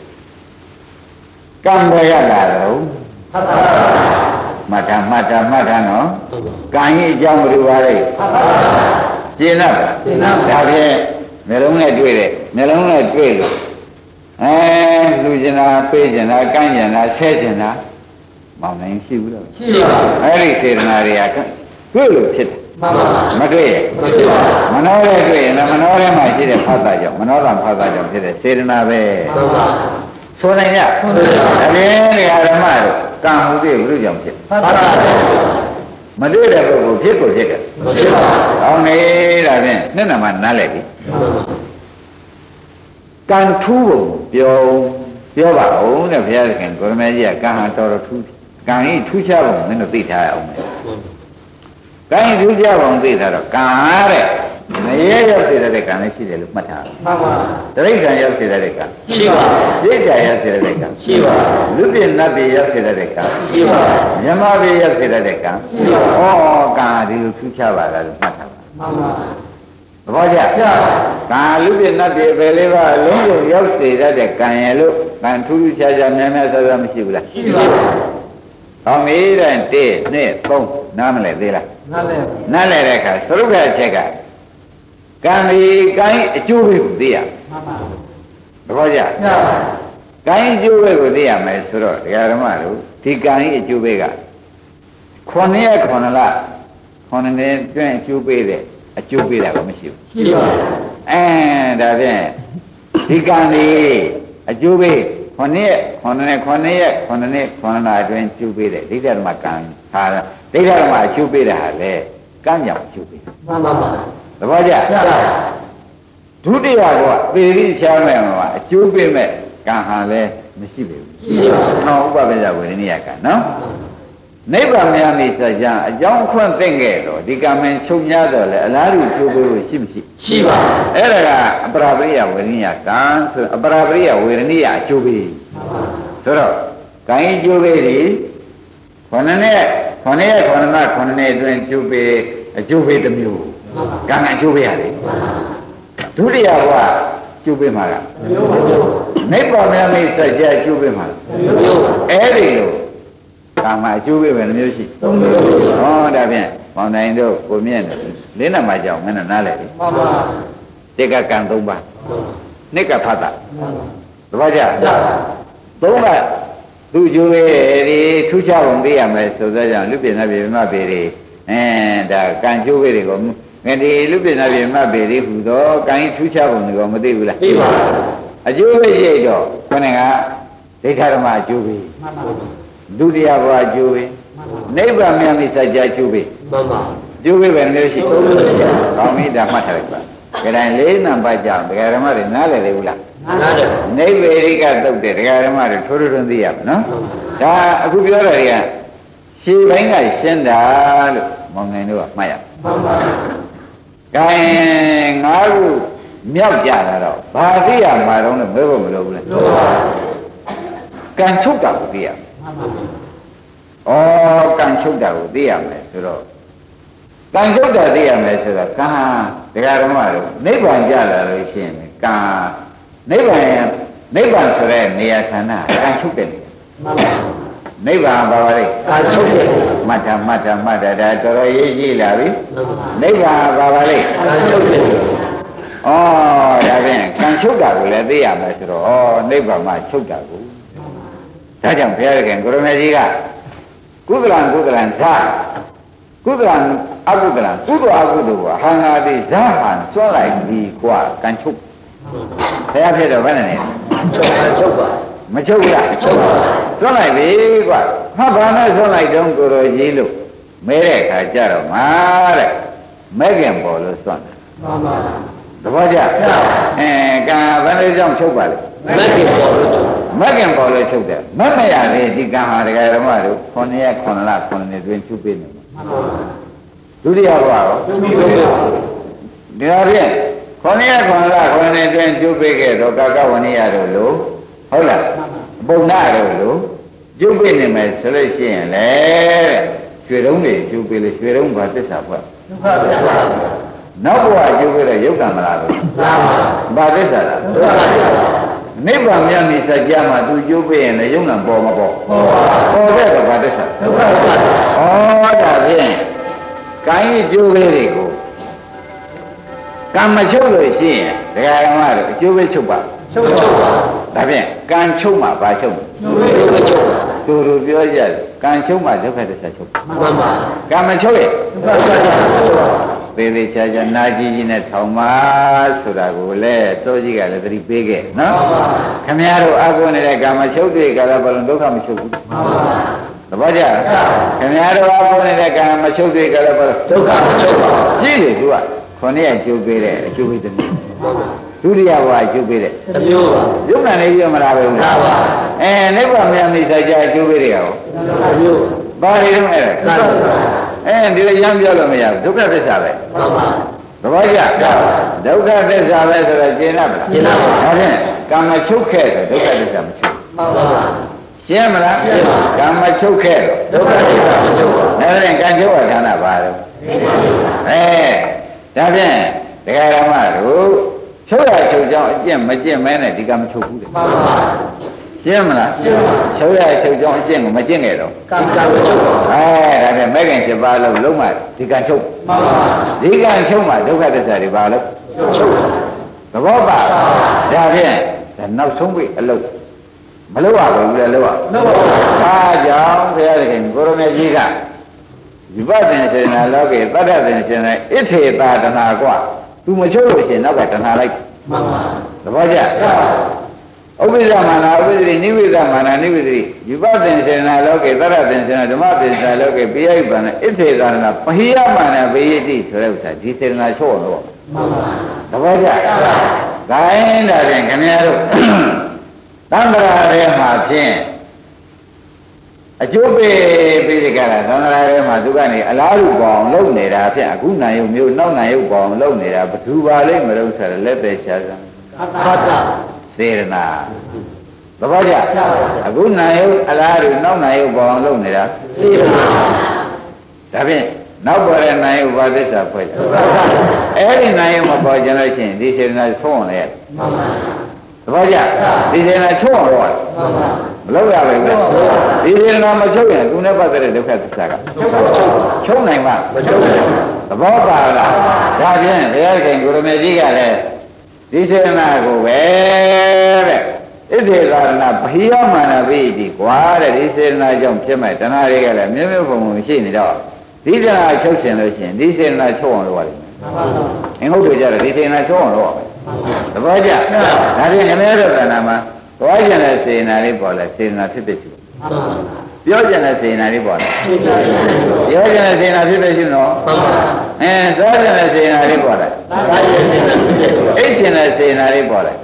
ကံပဲရလာတော့မှတ်တာနော်ကံရဲ့အကြောင်းဘယ်လိုပါလဲရှင်းလားဒါဖြင့်မျိုးလုံးနဲ့တွေ့တယ်မျိုးလုံးနဲ့တွေ့လို့လူကျင်တာပေးကျင်တာကမ်းကျင်တာဆဲကျင်တာမောင်နိုင်ရှိဘူးတော့ရှိပါအဲ့ဒီစေတနာတွေကတွေ့လို့ဖြစ်တယ်မတွေ့ရဲ့မနှောတဲ့တွေ့ရင်မနှောထဲမှာရှိတဲ့ဖတ်တာကြောင့်မနှောတာဖတ်တာကြောင့်ဖြစ်တဲ့စေတနာပဲဆိုနိုင်ရအရင်ဓမ္မတို့ကံမှုတွေဘုရားကြောင့်ဖြစ်မတွေ့တဲ့ပုဂ္ဂိုလ်ဖြစ်ကိုဖြစ်တယ်ဖြစ်ပါဘူးကောင်းနေတာဖြင့်နှစ်နာမှနားလည်ပြီကံထူးဖို့ပြောပါဦးတဲ့ဘုရားခင်ကိုရမကြီးကကံဟာတော်တော်ထူးကံဤထူးခြားပုံမင်းတို့သိထားရအောင်မယ်ကံဤထူးခြားပုံသိထားတော့ကံတဲ့မရဲရောက်စေတဲ့ကံလည်းရှိတယ်လို့မှတ်ထားပါမှန်ပါတိရစ္ဆာန်ရောက်စေတဲ့ကံရှိပါရိတ်ကြရောက်စေတဲ့ကံရှိပါလူပြည့်နတ်ပြည့်ရောက်စေတဲ့ကံရှိပါမြမပြည့်ရောက်စေတဲ့ကံရှိပါဩကံဒီလိုထူးခြားပါလားလို့မှတ်ထားပါမှန်ပါသဘောကျကာလူပြည့်နတ်ပြည့်ပဲလေးပါအလုံးစုံရောက်စေတတ်တဲ့ကံရဲ့လို့ကံထူးထူးခြားခြားများများဆဆမရှိဘူးလားရှိပါဘူး။ဟောမေးတဲ့1 2 3နားမလဲသေးလားနားလဲတဲ့အခါသရုပ်ကအချက်ကကံဒီကံအကျိုးကိုသိရမှန်ပါသဘောကျကကံကြီးကျိုးပဲကိုသိရမယ်ဆိုတော့ဒကာဓမ္မတို့ဒီကံကြီးအကျိုးပဲက9ရက်9လ9နှစ်တွင်အကျိုးပေးတဲ့အကျိုးပေးတာကမရှိဘူးရှိပါဘူးဒါဖြင့်ဒီကံကြီးအကျိုးပေး9ရက်9နှစ်9ရက်9နှစ်9လအတွင်းကျိုးပေးတဲ့ဒိဋ္ဌဓမ္မကံဟာဒိဋ္ဌဓမ္မအကျိုးပေးတာဟာလေကံကြောင့်အကျိုးပေးမှန်ပါပါသဘောကျဒုတိယကပေရိချားမဲ့မှာအကျိုးပေးမဲ့ကံဟာလည်းမရှိပေဘူးရှိပါဘူးနော်ဥပပစ္စဝေဒနိယကံနော်နိဗ္ဗာန်များမိစကြအကြောင်းခွင့်သိခဲ့တော့ဒီကံမင်းချုပ်များတော့လေအလားတူကျိုးပေးလို့ရှိမရှိရှိပါအဲ့ဒါကအပရာပရိယဝေဒနိယကံဆိုအပရာပရိယဝေဒနိယအကျိုးပေးဆိုတော့ကံကြီးကျိုးပေးဒီ9နှစ်9နှစ်9နှစ်အတွင်းကျိုးပေးအကျိုးပေးတစ်မျိုးကံကအကျိုးပေးရတယ်ဒုတိယကကျိုးပေးမှာကနိဗ္ဗာန်များမိစကြအကျိုးပေးမှာအဲ့ဒီလိုကာမအကျိုးပေးပဲမျိုးရှိ3မျိုးဟောဒါဖြင့်ပေါင်းတိုင်းတို့ကိုမြင့်တယ်လင်းနမကြောင့်မင်းနားလဲမှန်ပါတက်ကကံ3ပါးနှစ်ကဖတ်တာသဘောကျ3ကသူ့ကျိုးပေးဒီထူးခြားပုံသိရမယ်ဆိုတော့ကြောင့်လူပြင်းနာပြေမပေတွေဒါကံကျိုးပေးတွေကိုဒီလူပြင်းနာပြေမပေတွေဟူတော့ကံကြီးထူးခြားပုံတွေကိုမသိဘူးလားသိပါအကျိုးပေးရှိတော့ခொနဲ့ကဒိဋ္ဌဓမ္မအကျိုးပေးမှန်ပါဒုတိယဘဝကျိုးပေးနိဗ္ဗာန်မြတ်မိစကြကျိုးပေးမှန်ပါကျိုးပေးပဲမျိုးရှိကောင်းပြီဒါမှတ်ထားလိုက်ပါကြတိုင်း၄နံပါတ်ကြောင့်ဒကာဓမ္မတွေနားလည်လေဘူးလားနားလည်နိဗ္ဗေရိကတုတ်တဲ့ဒကာဓမ္မတွေထိုးထွန်းသိရမယ်နော်ဒါအခုပြောတာတွေကရှင်းပိုင်းကရှင်းတာလို့မောင်ငယ်တို့ကမှတ်ရမှန်ပါကဲငါးခုမြောက်ကြတာတော့ဘာသိရမှာတော့လဲမဲဖို့မလိုဘူးလေမှန်ပါကံချုပ်တာကိုသိရကံချုပ်တာကိုသိရမယ်ဆိုတော့ကံချုပ်တာသိရမယ်ဆိုတော့ကံဒကာဓမ္မတို့နိဗ္ဗာန်ကြလာလို့ရှိရင်ကံနိဗ္ဗာန်ဆိုတဲ့နေရာဌာနကံချုပ်တဲ့နေရာနိဗ္ဗာန်ဘာပါလဲကံချုပ်တဲ့မှတ်တာဒါတော်တော်ရေးကြည့်လာပြီနိဗ္ဗာန်ဘာပါလဲကံချုပ်တဲ့ဒါဖြင့်ကံချုပ်တာကိုလည်းသိရမယ်ဆိုတော့နိဗ္ဗာန်မှာချုပ်တာကိုဒါကြောင့်ဘုရားခင်ကိုရမေကြီးကကုသလံဇာကုသလံအကုသလံကုသိုလ်အကုသိုလ်ကဟံငါတိဇာဟံစွန့်လိုက်ပြီကွာကံချုပ်ဘုရားဖြစ်တော့ဘယ်နဲ့လဲချုပ်ပါမချုပ်ဘူးလားချုပ်ပါစွန့်လိုက်ပြီကွာဟာဘာနဲ့စွန့်လိုက်တုံးကိုရောကြီးလို့မဲတဲ့အခါကျတော့မှာတဲ့မဲခင်ပေါ်လို့စွန့်တယ်မှန်ပါသဘောကျကံဘယ်လိုကြောင့်ချုပ်ပါလဲမဲခင်ပေါ်လို့ချုပ်တယ်မမရလေဒီကံဟာဒကာဓမ္မတို့9ရက်9လ9နှစ်တွင်ချုပ်ပေးနေမှာဒုတိယဘဝရောဒါဖြင့်9ရက်9လ9နှစ်တွင်ချုပ်ပေးခဲ့တော့ကာကဝဏိယတို့လို့ဟုတ်လားပုံနာတို့လို့ချုပ်ပေးနေမယ်ဆိုလို့ရှိရင်လေရွှေတုံးတွေချုပ်ပေးလေရွှေတုံးဘာသစ္စာဖွဲ့ဒုက္ခသစ္စာနောက်ဘဝကျိုးခဲ့တဲ့ယုတ်ကံမလားလို့ဘာသစ္စာလားဒုက္ခသစ္စာနိဗ္ဗာန်မြတ်နိစ္စကြမှာသူကျိုးပေးရင်လည်းယုံနာပေါ်မပေါ်ပေါ်တဲ့ကဘာသစ္စာဒုက္ခသစ္စာဒါဖြင့်ကံကြီးကျိုးပေးတွေကိုကံမချုပ်လို့ရှိရင်ဒကာဓမ္မတို့အကျိုးပေးချုပ်ပါချုပ်ပါဒါဖြင့်ကံချုပ်မှာဘာချုပ်သူတို့ပြောကြတယ်ကံချုပ်မှာဒုက္ခသစ္စာချုပ်မှန်ပါကံမချုပ်ရင်ဒုက္ခသစ္စာချုပ်ပါသေးသေးချာချာနာကြည့်ကြည့်နဲ့ထောင်ပါဆိုတာကိုလည်းစောကြီးကလည်းသတိပေးခဲ့နော်ခမည်းတော်အကုနေတဲ့ကာမချုပ်တွေကလည်းဘယ်လိုဒုက္ခမချုပ်ဘူးသဘောကျခမည်းတော်အကုနေတဲ့ကာမချုပ်တွေကလည်းဘယ်လိုဒုက္ခမချုပ်ပါဘူးကြည့်လေသူက9ရက်ကျိုးပေးတဲ့အကျိုးပေးတဲ့ဒုတိယဘဝကျိုးပေးတဲ့တစ်မျိုးပါယုံနာနေပြီးမလားပဲဟုတ်လားနိဗ္ဗာန်မြတ်မိစ္ဆာကြအကျိုးပေးတဲ့ရောတစ်မျိုးဘာတွေတော့အဲ့ဒါဒီလိုရမ်းပြောလို့မရဘူးဒုက္ခသစ္စာပဲမှန်ပါသဘောကျဒုက္ခသစ္စာပဲဆိုတော့ရှင်းလားရှင်းပါပါဒါဖြင့်ကံမချုပ်ခဲ့ဆိုဒုက္ခသစ္စာမချုပ်မှန်ပါရှင်းမလားရှင်းပါကံမချုပ်ခဲ့ဒုက္ခသစ္စာမချုပ်ပါဒါဖြင့်ကံချုပ်ဝဌာနပါတော့ဒါဖြင့်ဒကာရမတို့ချုပ်ရချုပ်ကြောင်းအကျင့်မကျင့်မဲနဲ့ဒီကံမချုပ်ဘူးတဲ့မှန်ပါရှင်းမလားချုပ်ရချုပ်ကြောင်းအကျင့်ကိုမကျင့်ခဲ့တော့ကံကံမချုပ်ပါဒါဖြင့်မဲခင်7ပါးလုံးလုံးမှဒီကံချုပ်မှန်ပါဒီကံချုပ်မှဒုက္ခသစ္စာတွေပါလို့ချုပ်သဘောပါဒါဖြင့်နောက်ဆုံးပြီအလုပ်မလို့ရဘူးလေလို့ရအားကြောင့်ဘုရားသခင်ကိုရမေကြီးကဒီပဒင်စေနာလောကေတတ္တသင်ရှင်နဲ့ဣထေတာတဏှာกว่าသူမချုပ်လို့ရှင်နောက်ကတဏှာလိုက်မှန်ပါသဘောကျဥပ္ပဇ္ဇမာနာဥပ္ပဇ္ဇိနိဝိဒမာနာနိဝိဒိဒီပဒင်စေနာလောကေတတ္တသင်ရှင်ဓမ္မသင်္ဆာလောကေပိယိပန္နဣထေတာတဏှာပဟိယမာနာပိယတိဆိုတဲ့ဥစ္စာဒီစေနာချုပ်တော့မှန်ပါသဘောကျဂိုင်းတာဖြင့်ခင်ဗျားတို့သံဃာထဲမှာဖြင့်အကျိုးပေးပြီးကြတာသံဃာထဲမှာသူကနေအလားတူပေါအောင်လုပ်နေတာဖြင့်အခုနိုင်ရုံမျိုးနောက်နိုင်ရုံပေါအောင်လုပ်နေတာဘသူပါလိမ့်မလို့ဆိုတော့လက်သက်ချာစံစေရနာသဘောကျအခုနိုင်ရုံအလားတူနောက်နိုင်ရုံပေါအောင်လုပ်နေတာစေရနာဒါဖြင့်နောက်ပေါ်တဲ့နိုင်ရုံဘာသစ္စာဖွဲ့တယ်အဲ့ဒီနိုင်ရုံမပေါ်ကြလို့ရှိရင်ဒီစေရနာဆုံးအောင်လေသဘောကျဒီစေရနာချုံအောင်တော့မလုပ်ရဘူးလေဒီစေရနာမချုပ်ရင်သူနဲ့ပတ်သက်တဲ့ဒုက္ခသစ္စာကချုပ်နိုင်မှာမချုပ်နိုင်သဘောပါလားဒါဖြင့်ဘုရားခင်ကိုရမေကြီးကလည်းဒီစေရနာကိုပဲတဲ့ဣသေသာရဏဘိယမာနပိတိကွာတဲ့ဒီစေရနာကြောင့်ဖြစ်မဲ့တဏှာတွေကလည်းမြဲမြဲပုံပုံရှိနေတော့ဒီတဏှာချုပ်ရှင်လို့ရှိရင်ဒီစေရနာချုပ်အောင်လုပ်ရတယ်အင်းဟုတ်တယ်ကြတယ်ဒီစေရနာချုပ်အောင်လုပ်ရမယ်သဘောကျဒါဖြင့်ခမဲတော်ကဏ္ဍမှာသွားကျင်တဲ့စေနာလေးပေါ်လဲစေနာဖြစ်ဖြစ်ရှိပြောကျင်တဲ့စေနာလေးပေါ်လဲပြောကျင်တဲ့စေနာဖြစ်ဖြစ်ရှိနော်သွားကျင်တဲ့စေနာလေးပေါ်လဲအိတ်ကျင်တဲ့စေနာလေးပေါ်လဲ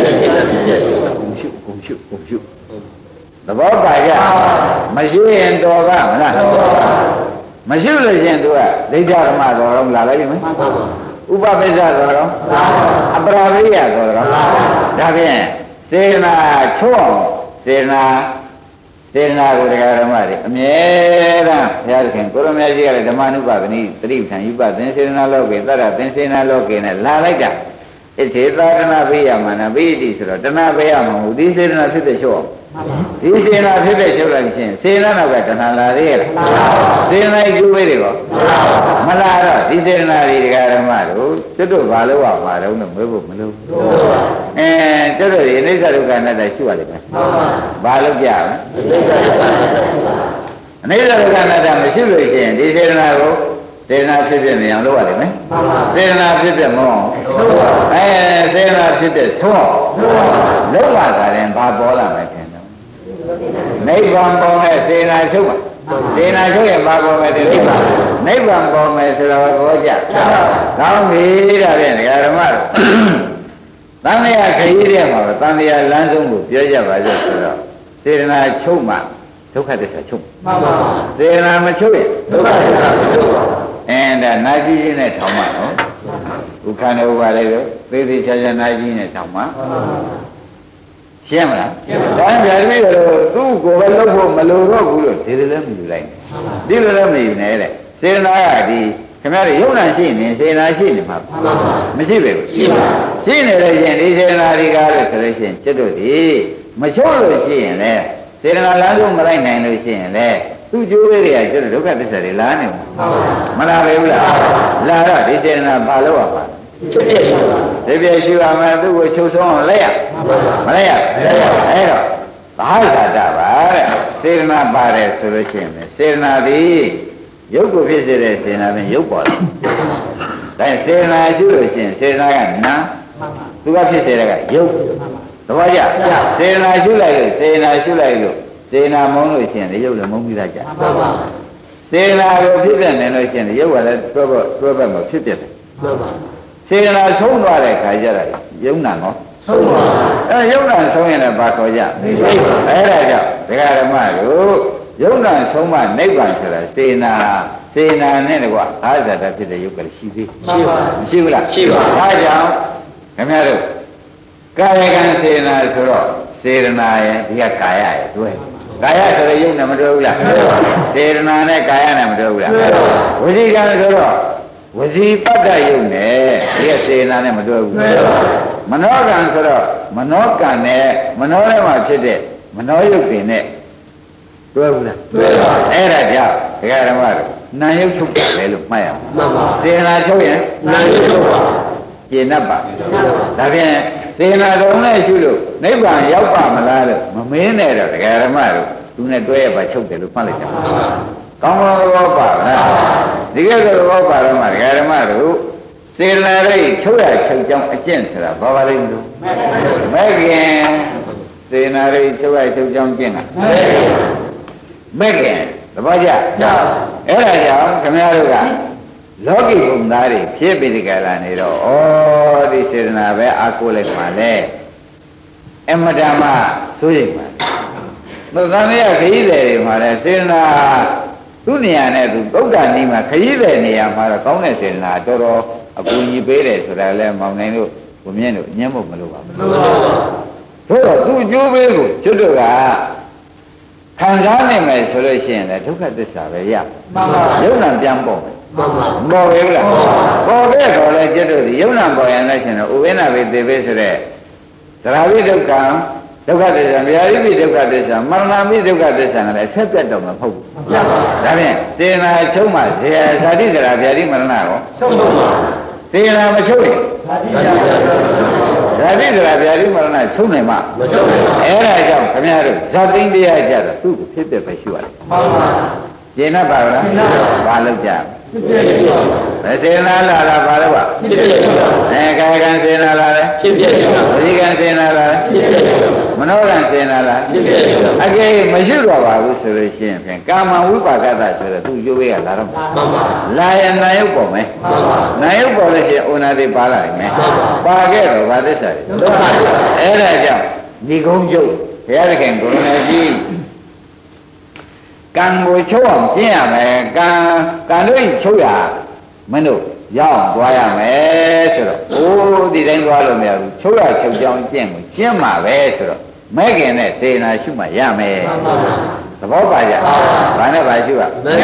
ကုန်ရှုသဘောပါကြမရှိရင်တော်ကမလားမရှိလို့ရှိရင်သူကဒိဋ္ဌဓမ္မတော်တော့လာလိုက်ပြီမဥပပိစ္ဆတော်တော့အပရာဝိယတော်တော့ဒါဖြင့်စေနာချော့စေနာကိုတရားဓမ္မတွေအမြဲတမ်းဘုရားသခင်ကိုရမေကြီးကလည်းဓမ္မနုပါဒနိတတိပ္ပံယူပသင်္စေနာလောကေတတ္တသင်္စေနာလောကေနဲ့လာလိုက်တာဣသေသာတနာပိယမနာပိတိဆိုတော့တဏှာပိယမဟုတ်ဒီစေနာဖြစ်တဲ့ချော့ဒီစေနာဖြစ်တဲ့ချုပ်လိုက်ခြင်းစေနာနောက်ကတဏှာလာသေးရဲ့စေနာကျိုးဝေးတွေကောမလာတော့ဒီစေနာတွေတရားဓမ္မတို့ကျွတ်တို့ဘာလို့ဝမှာတော့မွေးဖို့မလို့ကျွတ်တို့ဒီအိဋ္ဌဒုက္ခအနတ္တရှိရလိမ့်မယ်ဘာလို့ပြမလဲအိဋ္ဌဒုက္ခအနတ္တမရှိလို့ရှိရင်ဒီစေနာကိုစေနာဖြစ်ဖြစ်နေအောင်လုပ်ရလိမ့်မယ်စေနာဖြစ်ဖြစ်မဟုတ်စေနာဖြစ်ဖြစ်သုံးလုပ်ရတာရင်ဘာပေါ်လာမလဲနိဗ္ဗာန်ပေါ်မဲ့စေနာချုပ်ပါစေနာချုပ်ရင်ဘာပေါ်မဲ့နိဗ္ဗာန်နိဗ္ဗာန်ပေါ်မဲ့ဆိုတော့ဘောကြကောင်းပြီဒါဖြင့်ဒကာဓမ္မတို့သံဃာခရီးတဲ့မှာပဲသံဃာလမ်းဆုံးကိုပြောကြပါစို့ဆိုတော့စေနာချုပ်မှဒုက္ခသစ္စာချုပ်မှန်ပါပါစေနာမချုပ်ရင်ဒုက္ခသစ္စာမချုပ်ပါဒါနာကြည့်ခြင်းနဲ့ထောင်မှနော်ဥက္ခဏဥပါလေတော့သေသေးချာချာနာကြည့်နဲ့ထောင်မှရှင်းမလားဒါကြပြီးတော့သူ့ကိုယ်ပဲလုပ်ဖို့မလိုတော့ဘူးလို့ဒီလိုလည်းမယူလိုက်ဒီလိုလည်းမယူနဲ့တဲ့စေနာကဒီခင်ဗျားတို့ယုံနာရှိနေစေနာရှိနေမှာမရှိပဲရှိနေတဲ့ရင်ဒီစေနာတွေကားလို့ဆိုလို့ရှိရင်ကျွတ်တို့ဒီမချို့လို့ရှိရင်လေစေနာလမ်းဆုံးမလိုက်နိုင်လို့ရှိရင်လေသူ့ကျိုးလေးတွေကကျွတ်ဒုက္ခသစ္စာတွေလာနေမှာမလာပဲဘူးလားလာတော့ဒီစေနာဘာလို့ရပါချုပ်ပြရှိပါဒီပြရှိပါမယ်သူ့ကိုချုပ်ဆုံးအောင်လက်ရမလက်ရအဲ့တော့ဘာသာတာပါတဲ့စေရနာပါတယ်ဆိုလို့ရှိရင်စေရနာသည်ရုပ်ကိုဖြစ်စေတဲ့စေရနာဖြင့်ရုပ်ပေါ်တယ်ဒါစေရနာရှိလို့ရှိရင်စေရနာကနာသူကဖြစ်စေတဲ့ကရုပ်သဘောကျစေရနာရှိလိုက်လို့စေရနာရှိလိုက်လို့စေရနာမုန်းလို့ရှိရင်ရုပ်လည်းမုန်းပြီးသားကြစေရနာကိုဖြစ်ပြနေလို့ရှိရင်ရုပ်ကလည်းတွဲဘက်မှာဖြစ်ပြတယ်စေရနာဆုံးသွားတဲ့ခါကျတော့ယုံနာနော်ဆုံးပါယုံနာဆုံးရင်လည်းဘာခေါ်ကြအဲ့ဒါကြောင့်ဒကာဓမ္မတို့ယုံနာဆုံးမှနိဗ္ဗာန်ဆိုတာစေနာနဲ့တကွာအာဇာတဖြစ်တဲ့ယုတ်ကလေးရှိသေးရှိပါမရှိဘူးလားရှိပါဒါကြောင့်ခင်ဗျားတို့ကာယကံစေနာဆိုတော့စေရနာရဲ့ဒီကကာယရဲ့တွဲကာယဆိုတဲ့ယုတ်နဲ့မတွဲဘူးလားစေရနာနဲ့ကာယနဲ့မတွဲဘူးလားဝစီကံဆိုတော့ဝစီပတ္တယုတ်နဲ့ဒီကစေနာနဲ့မတွဲဘူးမနောကံဆိုတော့မနောကံနဲ့မနောထဲမှာဖြစ်တဲ့မနောယုတ်တွေနဲ့တွဲဘူးလားတွဲပါအဲ့ဒါကြောင့်ဒကာဓမ္မတို့နာယုတ်ချုပ်တယ်လို့မှတ်ရမှာမှန်ပါစေနာချုပ်ရင်နာယုတ်ချုပ်ပါကျေနပ်ပါဒါဖြင့်စေနာတော်နဲ့ရှုလို့နိဗ္ဗာန်ရောက်ပါမလားလို့မမင်းနဲ့တော့တရားဓမ္မတို့သူနဲ့တွဲရပါချုပ်တယ်လို့မှတ်လိုက်ကြပါကောင်းကောင်းဘောပါလားဒီကဲတော့ဘောပါတော့မှတရားဓမ္မတို့စေနာရိတ်ချုပ်ရချုပ်ကြောင်းအကျင့်ဆိုတာဘာပါလိမ့်လို့မဲ့ခင်စေနာရိတ်ချုပ်ရချုပ်ကြောင်းကျင့်တာမဲ့ခင်သဘောကျအဲ့ဒါကြောင့်ခင်ဗျားတို့ကလောကီဘုံသားတွေဖြစ်ပြီးဒီကလာနေတော့ဩဒီစေတနာပဲအာကိုလိုက်ပါလေအမတမစိုးရိမ်ပါသုသံရခရီးတယ်တွေမှာလဲစေတနာသူ့နေရာနဲ့သူသုဒ္ဓနီးမှာခရီးတယ်နေရာမှာတော့ကောင်းတဲ့စေတနာတော်တော်အကူကြီးပေးတယ်ဆိုတာလဲမောင်နိုင်တို့ကိုမြင့်တို့ညှက်ဖို့မလိုပါဘူးတို့တော့သူ့အကျိုးပေးကိုကျွတ်တို့ကခံစားနိုင်မယ်ဆိုလို့ရှိရင်လည်းဒုက္ခသစ္စာပဲရမှန်ပါယုံနာပြန်ပေါ်မယ်မှန်ပါပေါ်ပြီလားပေါ်ခဲ့တော့လေကျွတ်တို့ဒီယုံနာပေါ်ရင်လည်းရှင်တော့ဥဝိနာပဲသေပဲဆိုတဲ့သရာဝိဒုက္ခဒုက္ခသစ္စာဗျာတိပိဒုက္ခသစ္စာမရဏမိဒုက္ခသစ္စာကလည်းဆက်ပြတ်တော့မှာမဟုတ်ဘူးမှန်ပါဒါဖြင့်စေနာချုပ်မှဇေယဇာတိသရာဗျာတိမရဏရောချုပ်ပါစေနာမချုပ်ရင်ဇာတိသရာဗျာတိမရဏချုပ်နိုင်မှာမချုပ်နိုင်ပါအဲ့ဒါကြောင့်ခင်ဗျားတို့ဇာတိတရားကြတော့သူ့ကိုဖြစ်ပြပဲရှိရတယ်မှန်ပါရှင်းပါလားဘာလို့ကြစေနာလာတာဘာလို့ပါကာယကံစေနာလာတယ်ဝစီကံစေနာလာတယ်မနောကံစေနာလာအကယ်မရှိတော့ပါဘူးဆိုလို့ရှိရင်ဖြင့်ကာမဝိပါကတဆိုတော့သူ့ကျိုးဝေးကလာတော့လာရင်နာယုတ်ပေါ်မယ်နာယုတ်ပေါ်လို့ရှိရင်ဩနာတိပါလာမယ်ပါခဲ့တော့ဗာသစ္စာအဲ့ဒါကြောင့်ဒီကုန်းကျုပ်ဘုရားသခင်ကိုရဏကြီးကံကိုချုပ်အောင်ကျင့်ရမယ်ကံတို့ချုပ်ရမင်းတို့ရောက်အောင်သွားရမယ်ဆိုတော့အိုးဒီတိုင်းသွားလို့မရဘူးချုပ်ရချုပ်ကြောင်းကျင့်ကိုကျင့်မှာပဲဆိုတော့မဲ့ခင်နဲ့စေနာရှုမှရမယ်သဘောပါကြဘာနဲ့ပါရှုရ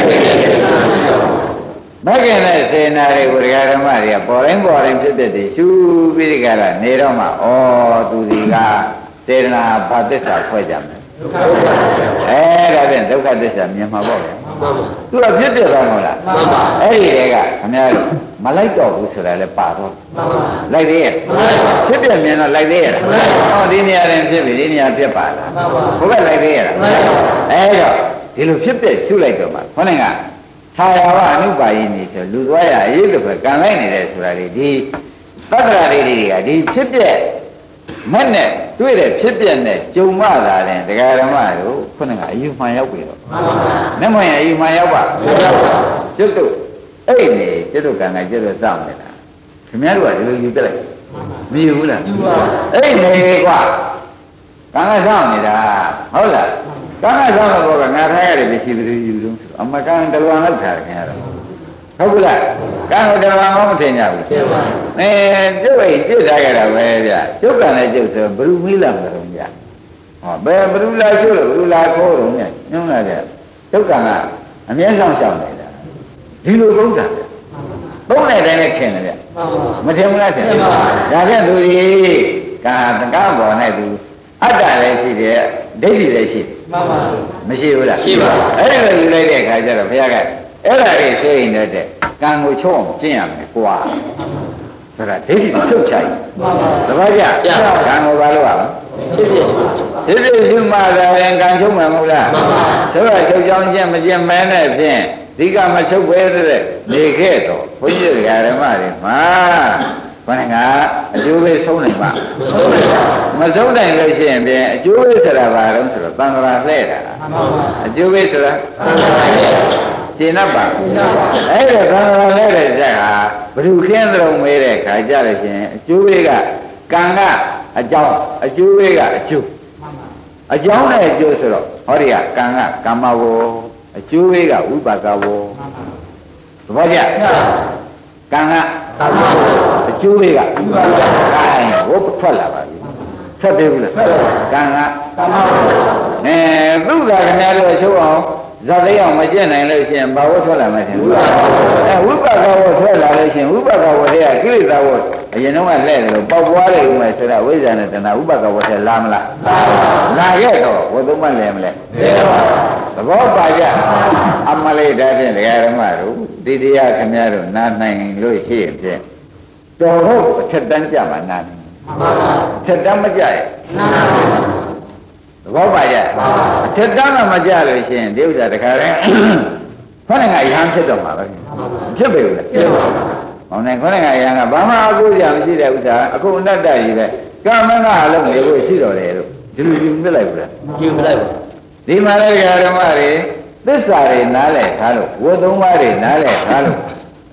မဲ့ခင်နဲ့စေနာတွေကိုဒကာဓမ္မတွေကပေါ်တိုင်းဖြစ်ဖြစ်တွေရှုပြီးဒီကရနေတော့မှဩသူဒီကစေနာဘာသစ္စာဖွဲ့ကြမယ်ဒါဖြင့်ဒုက္ခသစ္စာမြင်မှာပေါ့ဗျာသူကဖြစ်ပြသွားမလားအဲ့ဒီတည်းကခင်ဗျားတို့မလိုက်တော့ဘူးဆိုတာလည်းပါတော့လိုက်သေးရဲ့ဖြစ်ပြမြင်တော့လိုက်သေးရဲ့ဟောဒီနေရာရင်ဖြစ်ပြီဒီနေရာဖြစ်ပါလားဘုရားလိုက်သေးရဲ့အဲ့တော့ဒီလိုဖြစ်ပြရှုလိုက်တော့မှခေါင်းကခြာယာဝအနုပါယိနေဆိုလူသွားရအရေးလို့ပဲကံလိုက်နေတယ်ဆိုတာဒီသတ္တရာတွေကဒီဖြစ်ပြမဲ့နဲ့တွေ့တဲ့ဖြစ်ပြနဲ့ကြုံမှသာတယ်တရားဓမ္မတို့ခုနကအယူမှန်ရောက်ပြီတော့မှန်ပါဘူး။နမယအယူမှန်ရောက်ပါကျွတ်တို့အဲ့နေကျွတ်တို့ကံကကျွတ်တို့စောင့်နေတာခင်ဗျားတို့ကဒီလိုယူပြလိုက်မယူဘူးလားယူပါအဲ့နေကွာကံကစောင့်နေတာဟုတ်လားကံကစောင့်တော့ကငါထားရတယ်မရှိသေးဘူးယူတော့အမကံတလွန်လောက်ထားခင်ဗျားတို့ဟုတ်ကလားကံကိုတရားမှမထင်ကြဘူးကျုပ်အိမ်ပြစ်ထားကြတာပဲဗျကျုပ်ကလည်းကျုပ်ဆိုဘယ်လိုမီးလာမလို့ဗျဟောဘယ်ဘယ်လိုလာရှုလို့ဘယ်လိုလာခိုးတော့ညညွှန်းလာကြကျုပ်ကအမြဲဆောင်ရှောင်နေတာဒီလိုသုံးတာသုံးတဲ့တိုင်းနဲ့ထင်တယ်ဗျမထင်ဘူးလားထင်ဒါဖြင့်သူဒီကံပေါ်နဲ့သူအတ္တလည်းရှိတယ်ဒိဋ္ဌိလည်းရှိတယ်မှန်ပါမရှိဘူးလားရှိပါအဲ့ဒီလိုယူလိုက်တဲ့အခါကျတော့ဘုရားကအဲ့ဒါလေးဆိုရင်လည်းကံကိုချုံအောင်ကျင့်ရမယ်ကွာဆိုတာဒိဋ္ဌိကိုထုတ်ချလိုက်သဘောကျကံကိုဘာလို့ရမလဲဖြစ်ဖြစ်ရှိမှသာရင်ကံချုံမှာမဟုတ်လားဆိုတော့ချုပ်ချောင်းကျင့်မကျင့်မဲနဲ့ဖြင့်ဒီကမချုပ်ပဲတဲ့နေခဲ့တော့ဘုန်းကြီးတွေကဓမ္မတွေမှာဘယ်ကအကျိုးပဲဆုံးနိုင်မှာမဆုံးနိုင်လို့ရှိရင်ဖြင့်အကျိုးပဲဆိုတာဘာလို့ဆိုတော့သံဃာလှဲ့တာအကျိုးပဲဆိုတာရှင်းတော့ပါအဲ့ဒါသံဃာလှဲ့တဲ့ဇက်ဟာဘ누구ခင်းတော်မဲတဲ့ခါကြလို့ရှိရင်အကျိုးပဲကကံကအကြောင်းအကျိုးပဲကအကျိုးအကြောင်းနဲ့အကျိုးဆိုတော့ဟောဒီကကံကကမ္မဝေါအကျိုးပဲကဝိပါကဝေါသဘောကျကံကကအကျိုးလေးကဝုတ်ထွက်လာပါပြီထွက်ပြီဘူးလားကံကသုသာခင်ဗျားတို့ချုပ်အောင်ဇာတိအောင်မကျင့်နိုင်လို့ရှိရင်ဘာဝတ်ထွက်လာမှထင်ဘူးဝိပါကဝတ်ထွက်လာလို့ရှိရင်ဝိပါကဝတ်တွေကကိလေသာဝတ်အရင်တော့ကလှဲ့တယ်လို့ပေါက်ပွားတယ်ဥမဲ့ဆိုတော့ဝိဇ္ဇာနဲ့တဏှာဝိပါကဝတ်ထဲလာမလားလာခဲ့တော့ဝတ်သုံးမှလဲမလဲသဘောပါကြအမလေးဒါဖြင့်ဒကာဓမ္မတို့ဒီတရားခင်ဗျားတို့နားနိုင်လို့ရှိရင်ဖြင့်တော်ဟုတ်အချက်တန်းကြမှာနားနိုင်ထက်တမ်းမကြရဲ့သဘောပါကြထက်တမ်းမကြလို့ရှိရင်ဒီဥစ္စာတခါတည်းခေါင်းငါရဟန်းဖြစ်တော့မှာပဲဖြစ်ပြီလေဖြစ်ပါဘူးဟောနေခေါင်းငါရဟန်းကဘာမှအကူရမရှိတဲ့ဥစ္စာအခုအနတ္တကြီးပဲကမ္မငါအလုံးနေဖို့ရှိတော်တယ်လို့ဒီလိုယူမလိုက်ဘူးလားယူမလိုက်ဘူးဒီမှာလည်းဓမ္မတွေသစ္စာတွေနားလည်ထားလို့ဝတ်သုံးပါးတွေနားလည်ထားလို့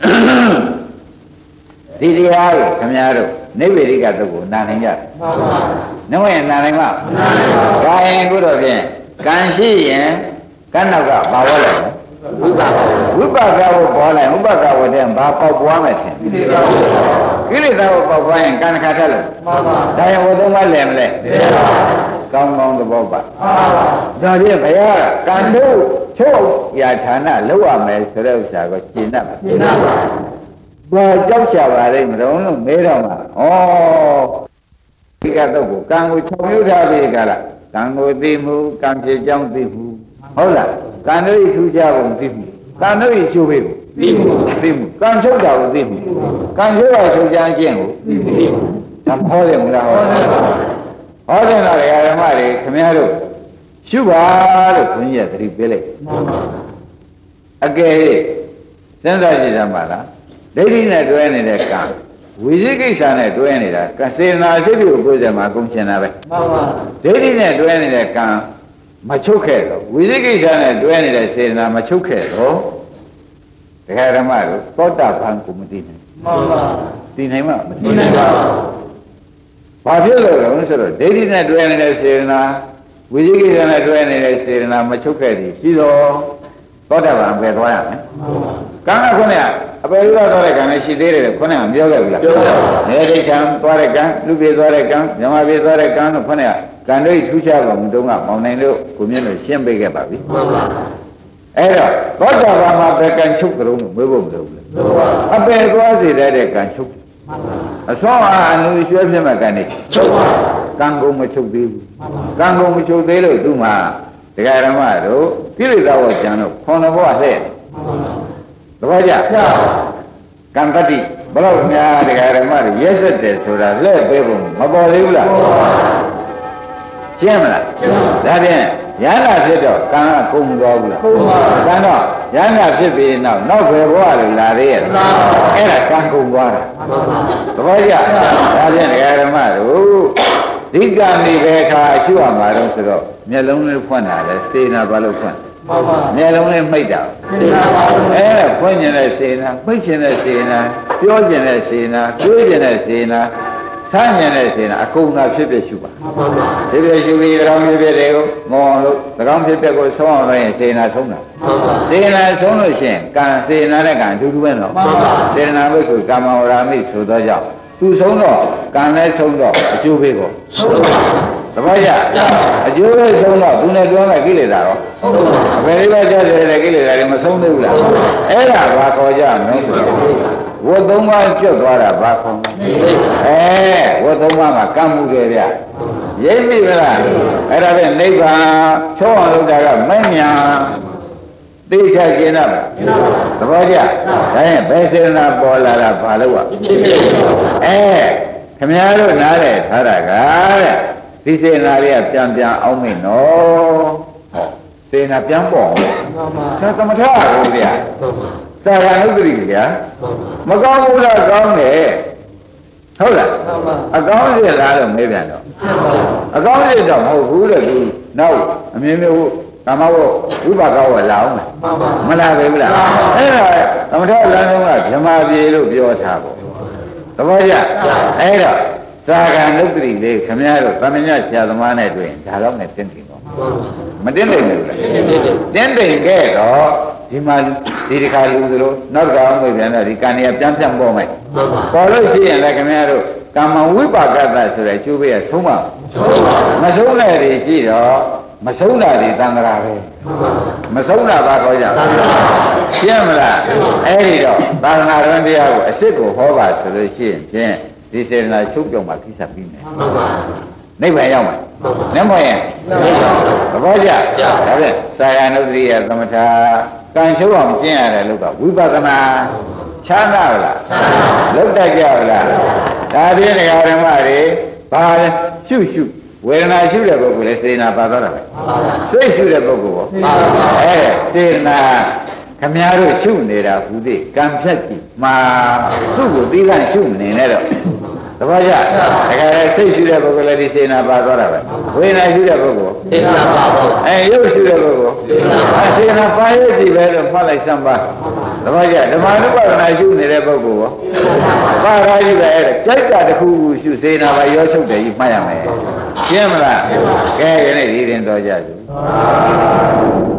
ဒီတရားကိုခင်ဗျားတို့နိဗ္ဗေရိကသုတ်ကိုနာနိုင်ကြမှန်ပါဘူးနှုတ်ရင်နာနိုင်မှာမနာနိုင်ပါဘူးဒါရင်ကိုတော့ဖြင့်ကံရှိရင်ကံနောက်ကဘာဝဲလဲဝိပါကဝပေါ်လိုက်ဥပကဝတဲ့ဘာပေါက်ပွားမယ်ထင်ကိလေသာကိုပေါက်ပွားရင်ကံခါထက်လို့မှန်ပါဒါရင်ဝတ်သုံးပါးလဲမလဲကောင်းကောင်းသဘောပါဒါဖြင့်ဘုရားကံတို့ချုပ်ရာဌာနလောက်ရမယ်ဆိုတဲ့ဥစ္စာကိုရှင်းတတ်ပါရှင်းတတ်ပါဘာကြောက်ချပါလိမ့်မလို့မဲတော့မှာဩဒီကတော့ကိုကံကို6မျိုးထားပြီးကြလားကံကိုသိမှုကံဖြစ်ကြောင်းသိမှုဟုတ်လားကံတို့ထူးခြားပုံသိမှုကံတို့ကျိုးပေကိုသိမှုကံချုပ်တာကိုသိမှုကံချုပ်တာချုပ်ကြမ်းခြင်းကိုသိမှုဒါဟောတယ်မလားဟောတယ်လားဓမ္မတွေခင်ဗျားတို့ရှုပါလို့ဘုန်းကြီးကသတိပေးလိုက်အကယ်စဉ်းစားကြည့်ရမှာလားဒိဋ္ဌိနဲ့တွဲနေတဲ့ကံဝိသိကိစ္စနဲ့တွဲနေတာကစေနာစိတ်ကိုကိုယ်စမှာကုန်ချင်တာပဲမှန်ပါဒိဋ္ဌိနဲ့တွဲနေတဲ့ကံမချုပ်ခဲ့တော့ဝိသိကိစ္စနဲ့တွဲနေတဲ့စေနာမချုပ်ခဲ့တော့ဒကာဓမ္မတို့သောတာပန်ကိုမသိနိုင်မှန်ပါသိနိုင်မှာမသိနိုင်ပါဘူးဘာဖြစ်လို့လဲဆိုတော့ဒိဋ္ဌိနဲ့တွဲနေတဲ့စေနာဝိသိကိစ္စနဲ့တွဲနေတဲ့စေနာမချုပ်ခဲ့သည်ရှိတော့သောတာပန်ပဲသွားရမယ်ကံကခုနကအပေရသွားတဲ့ကံလည်းရှိသေးတယ်ခုနကပြောခဲ့ပြီလားပြောပါဘူးနေဒိဋ္ဌံသွားတဲ့ကံလူပြေသွားတဲ့ကံမြမပြေသွားတဲ့ကံတို့ခုနကကံတို့ထူးခြားပုံတုံးကမောင်နိုင်တို့ကိုမြင့်လို့ရှင်းပေးခဲ့ပါပြီမှန်ပါအဲ့တော့သောတာပန်မှာပဲကံချုပ်ကြုံလို့မေးဖို့မလိုဘူးလေအပေသွားစေတဲ့ကံချုပ်အစောအနုရွှဲဖြစ်မဲ့ကံနေချုပ်ပါကံကုန်မချုပ်သေးဘူးကံကုန်မချုပ်သေးလို့သူ့မှာဒကာဓမ္မတို့ကိလေသာဝကျန်တို့ခွန်တော်ဘဝလှည့်သဘောကျကံတတိဘလို့များဒကာဓမ္မတွေရက်ဆက်တယ်ဆိုတာလှည့်ပေးဖို့မပေါ်သေးဘူးလားရှင်းမလားဒါဖြင့်ရဟနာဖြစ်တော့ကံကကုန်မသွားဘူးလားကံတော့ရဟနာဖြစ်ပြီးနောက်ဘယ်ဘဝလို့လာသေးရဲ့အဲ့ဒါကံကုန်သွားတာသဘောကျဒါဖြင့်ဒကာဓမ္မတို့ဒီကံဒီဘယ်ခါရှုရမှာတော့ဆိုတော့မျက်လုံးလေးဖွင့်တာလေစေနာဘာလို့ဖွင့်မျက်လုံးလေးမိတ်တာအဲ့ဒါဖွင့်ကျင်တဲ့စေနာမိတ်ကျင်တဲ့စေနာပြောကျင်တဲ့စေနာတွေးကျင်တဲ့စေနာဆန်းကျင်တဲ့စေနာအကုန်သာဖြစ်ဖြစ်ရှုပါဖြစ်ဖြစ်ရှုပြီး၎င်းဖြစ်ဖြစ်တွေကိုငေါအောင်လို့၎င်းဖြစ်ဖြစ်ကိုဆုံးအောင်လို့ရင်စေနာဆုံးတာစေနာဆုံးလို့ရှိရင်ကံစေနာနဲ့ကံအတူတူပဲနော်စေနာဘိက္ခုကာမဝရာမိဆိုသောကြောင့်သူဆုံးတော့ကံလည်းဆုံးတော့အကျိုးပေးကိုဆုံးပါတပည့်ရအကျိုးပေးဆုံးတော့သူနဲ့ပြောမဲ့ကိလေသာတော့အပေလေးပဲကြားတဲ့ကိလေသာတွေမဆုံးသေးဘူးလားအဲ့ဒါဘာခေါ်ကြမလဲဆိုတော့ဝတ်သုံးပါးကျွတ်သွားတာဘာခေါ်ဝတ်သုံးပါးမှာကံမှုတွေဗျရိပ်ပြီမလားအဲ့ဒါပဲနိဗ္ဗာန်ချောအောင်လုပ်တာကမဉ္ဇဏ်သိချကျင်တာပါသဘောကျဒါရင်ဘယ်စေနာပေါ်လာတာဘာလို့ခင်ဗျားတို့နားတဲ့ထားတာကတဲ့ဒီစေနာလေးကပြန်အောင်မိနော်ဟောစေနာပြန်ပေါ်ဒါသမထဟုတ်ဗျာသာရဏုပ္ပရိဗျာမကောင်းဘူးလားကောင်းတယ်ဟုတ်လားအကောင်းစေလားလို့မေးပြန်တော့အကောင်းစေတော့မဟုတ်ဘူးတဲ့သူနောက်အမြင်မျိုးကာမဝဝိပါကဝလာအောင်မလားပဲဘူးလားအဲ့ဒါသမထလမ်းဆုံးကဓမ္မပြေလို့ပြောထားပေါ့သဘောကျအဲ့တော့သာဂာနုပ္ပတိလေးခမည်းတော်သမညဆရာသမားနဲ့တွေ့ရင်ဒါတော့နဲ့တင်းတယ်ပေါ့မတင်းတယ်ဘူးလားတင်းတယ်ခဲ့တော့ဒီမှာဒီတစ်ခါလူသလိုနောက်တစ်ခါအောင်ပြန်တော့ဒီကံနေပြန်ပေါ်မယ်ပေါ်လို့ရှိရင်လည်းခမည်းတော်ကာမဝိပါကတဆိုတဲ့ကျိုးပေးရဆုံးပါမဆုံးတဲ့တွေရှိတော့မဆုံးတာတွေသံဃာပဲမဆုံးတာဘာခေါ်ကြရှင်းမလားအဲ့ဒီတော့သာသနာ့တော်တရားကိုအစ်စ်ကိုဟောပါဆိုလို့ရှိရင်ဖြင့်ဒီစေတနာချုပ်ပြောင်းမှကိစ္စပြီးမယ်နိဗ္ဗာန်ရောက်မှာနမောရင်သဘောကျဒါဖြင့်သာယနုတ္တိယသမထကံချုပ်အောင်ကျင့်ရတယ်လို့ကဝိပဿနာချမ်းသာလားလုတ်တတ်ကြလားဒါဖြင့်ဒကာဓမ္မတွေဘာရှုရှုဝေဒနာရှုတဲ့ပုဂ္ဂိုလ်လည်းစေနာပါသွားတာပဲစိတ်ရှုတဲ့ပုဂ္ဂိုလ်ရောစေနာခမည်းတော်ရှုနေတာဟူသည်ကံဖြတ်ကြည့်မှာသူ့ကိုသီးသန့်ရှုနေနဲ့တော့သဘောကျတကယ်စိတ်ရှုတဲ့ပုဂ္ဂိုလ်လည်းဒီစေနာပါသွားတာပဲဝေဒနာရှုတဲ့ပုဂ္ဂိုလ်စေနာပါပါရုပ်ရှုတဲ့ပုဂ္ဂိုလ်စေနာပါရဲ့ကြည့်ပဲလို့မှတ်လိုက်စမ်းပါသဘောကျဓမ္မနုပါဒနာရှုနေတဲ့ပုဂ္ဂိုလ်ရောပါရာကြီးပဲအဲ့ဒါကြိုက်တာတစ်ခုခုရှုစေနာပါရောချုပ်တယ်ကြီးမှတ်ရမယ်ရှင်းမလားကဲယနေ့ဒီရင်တော်ကြပြီ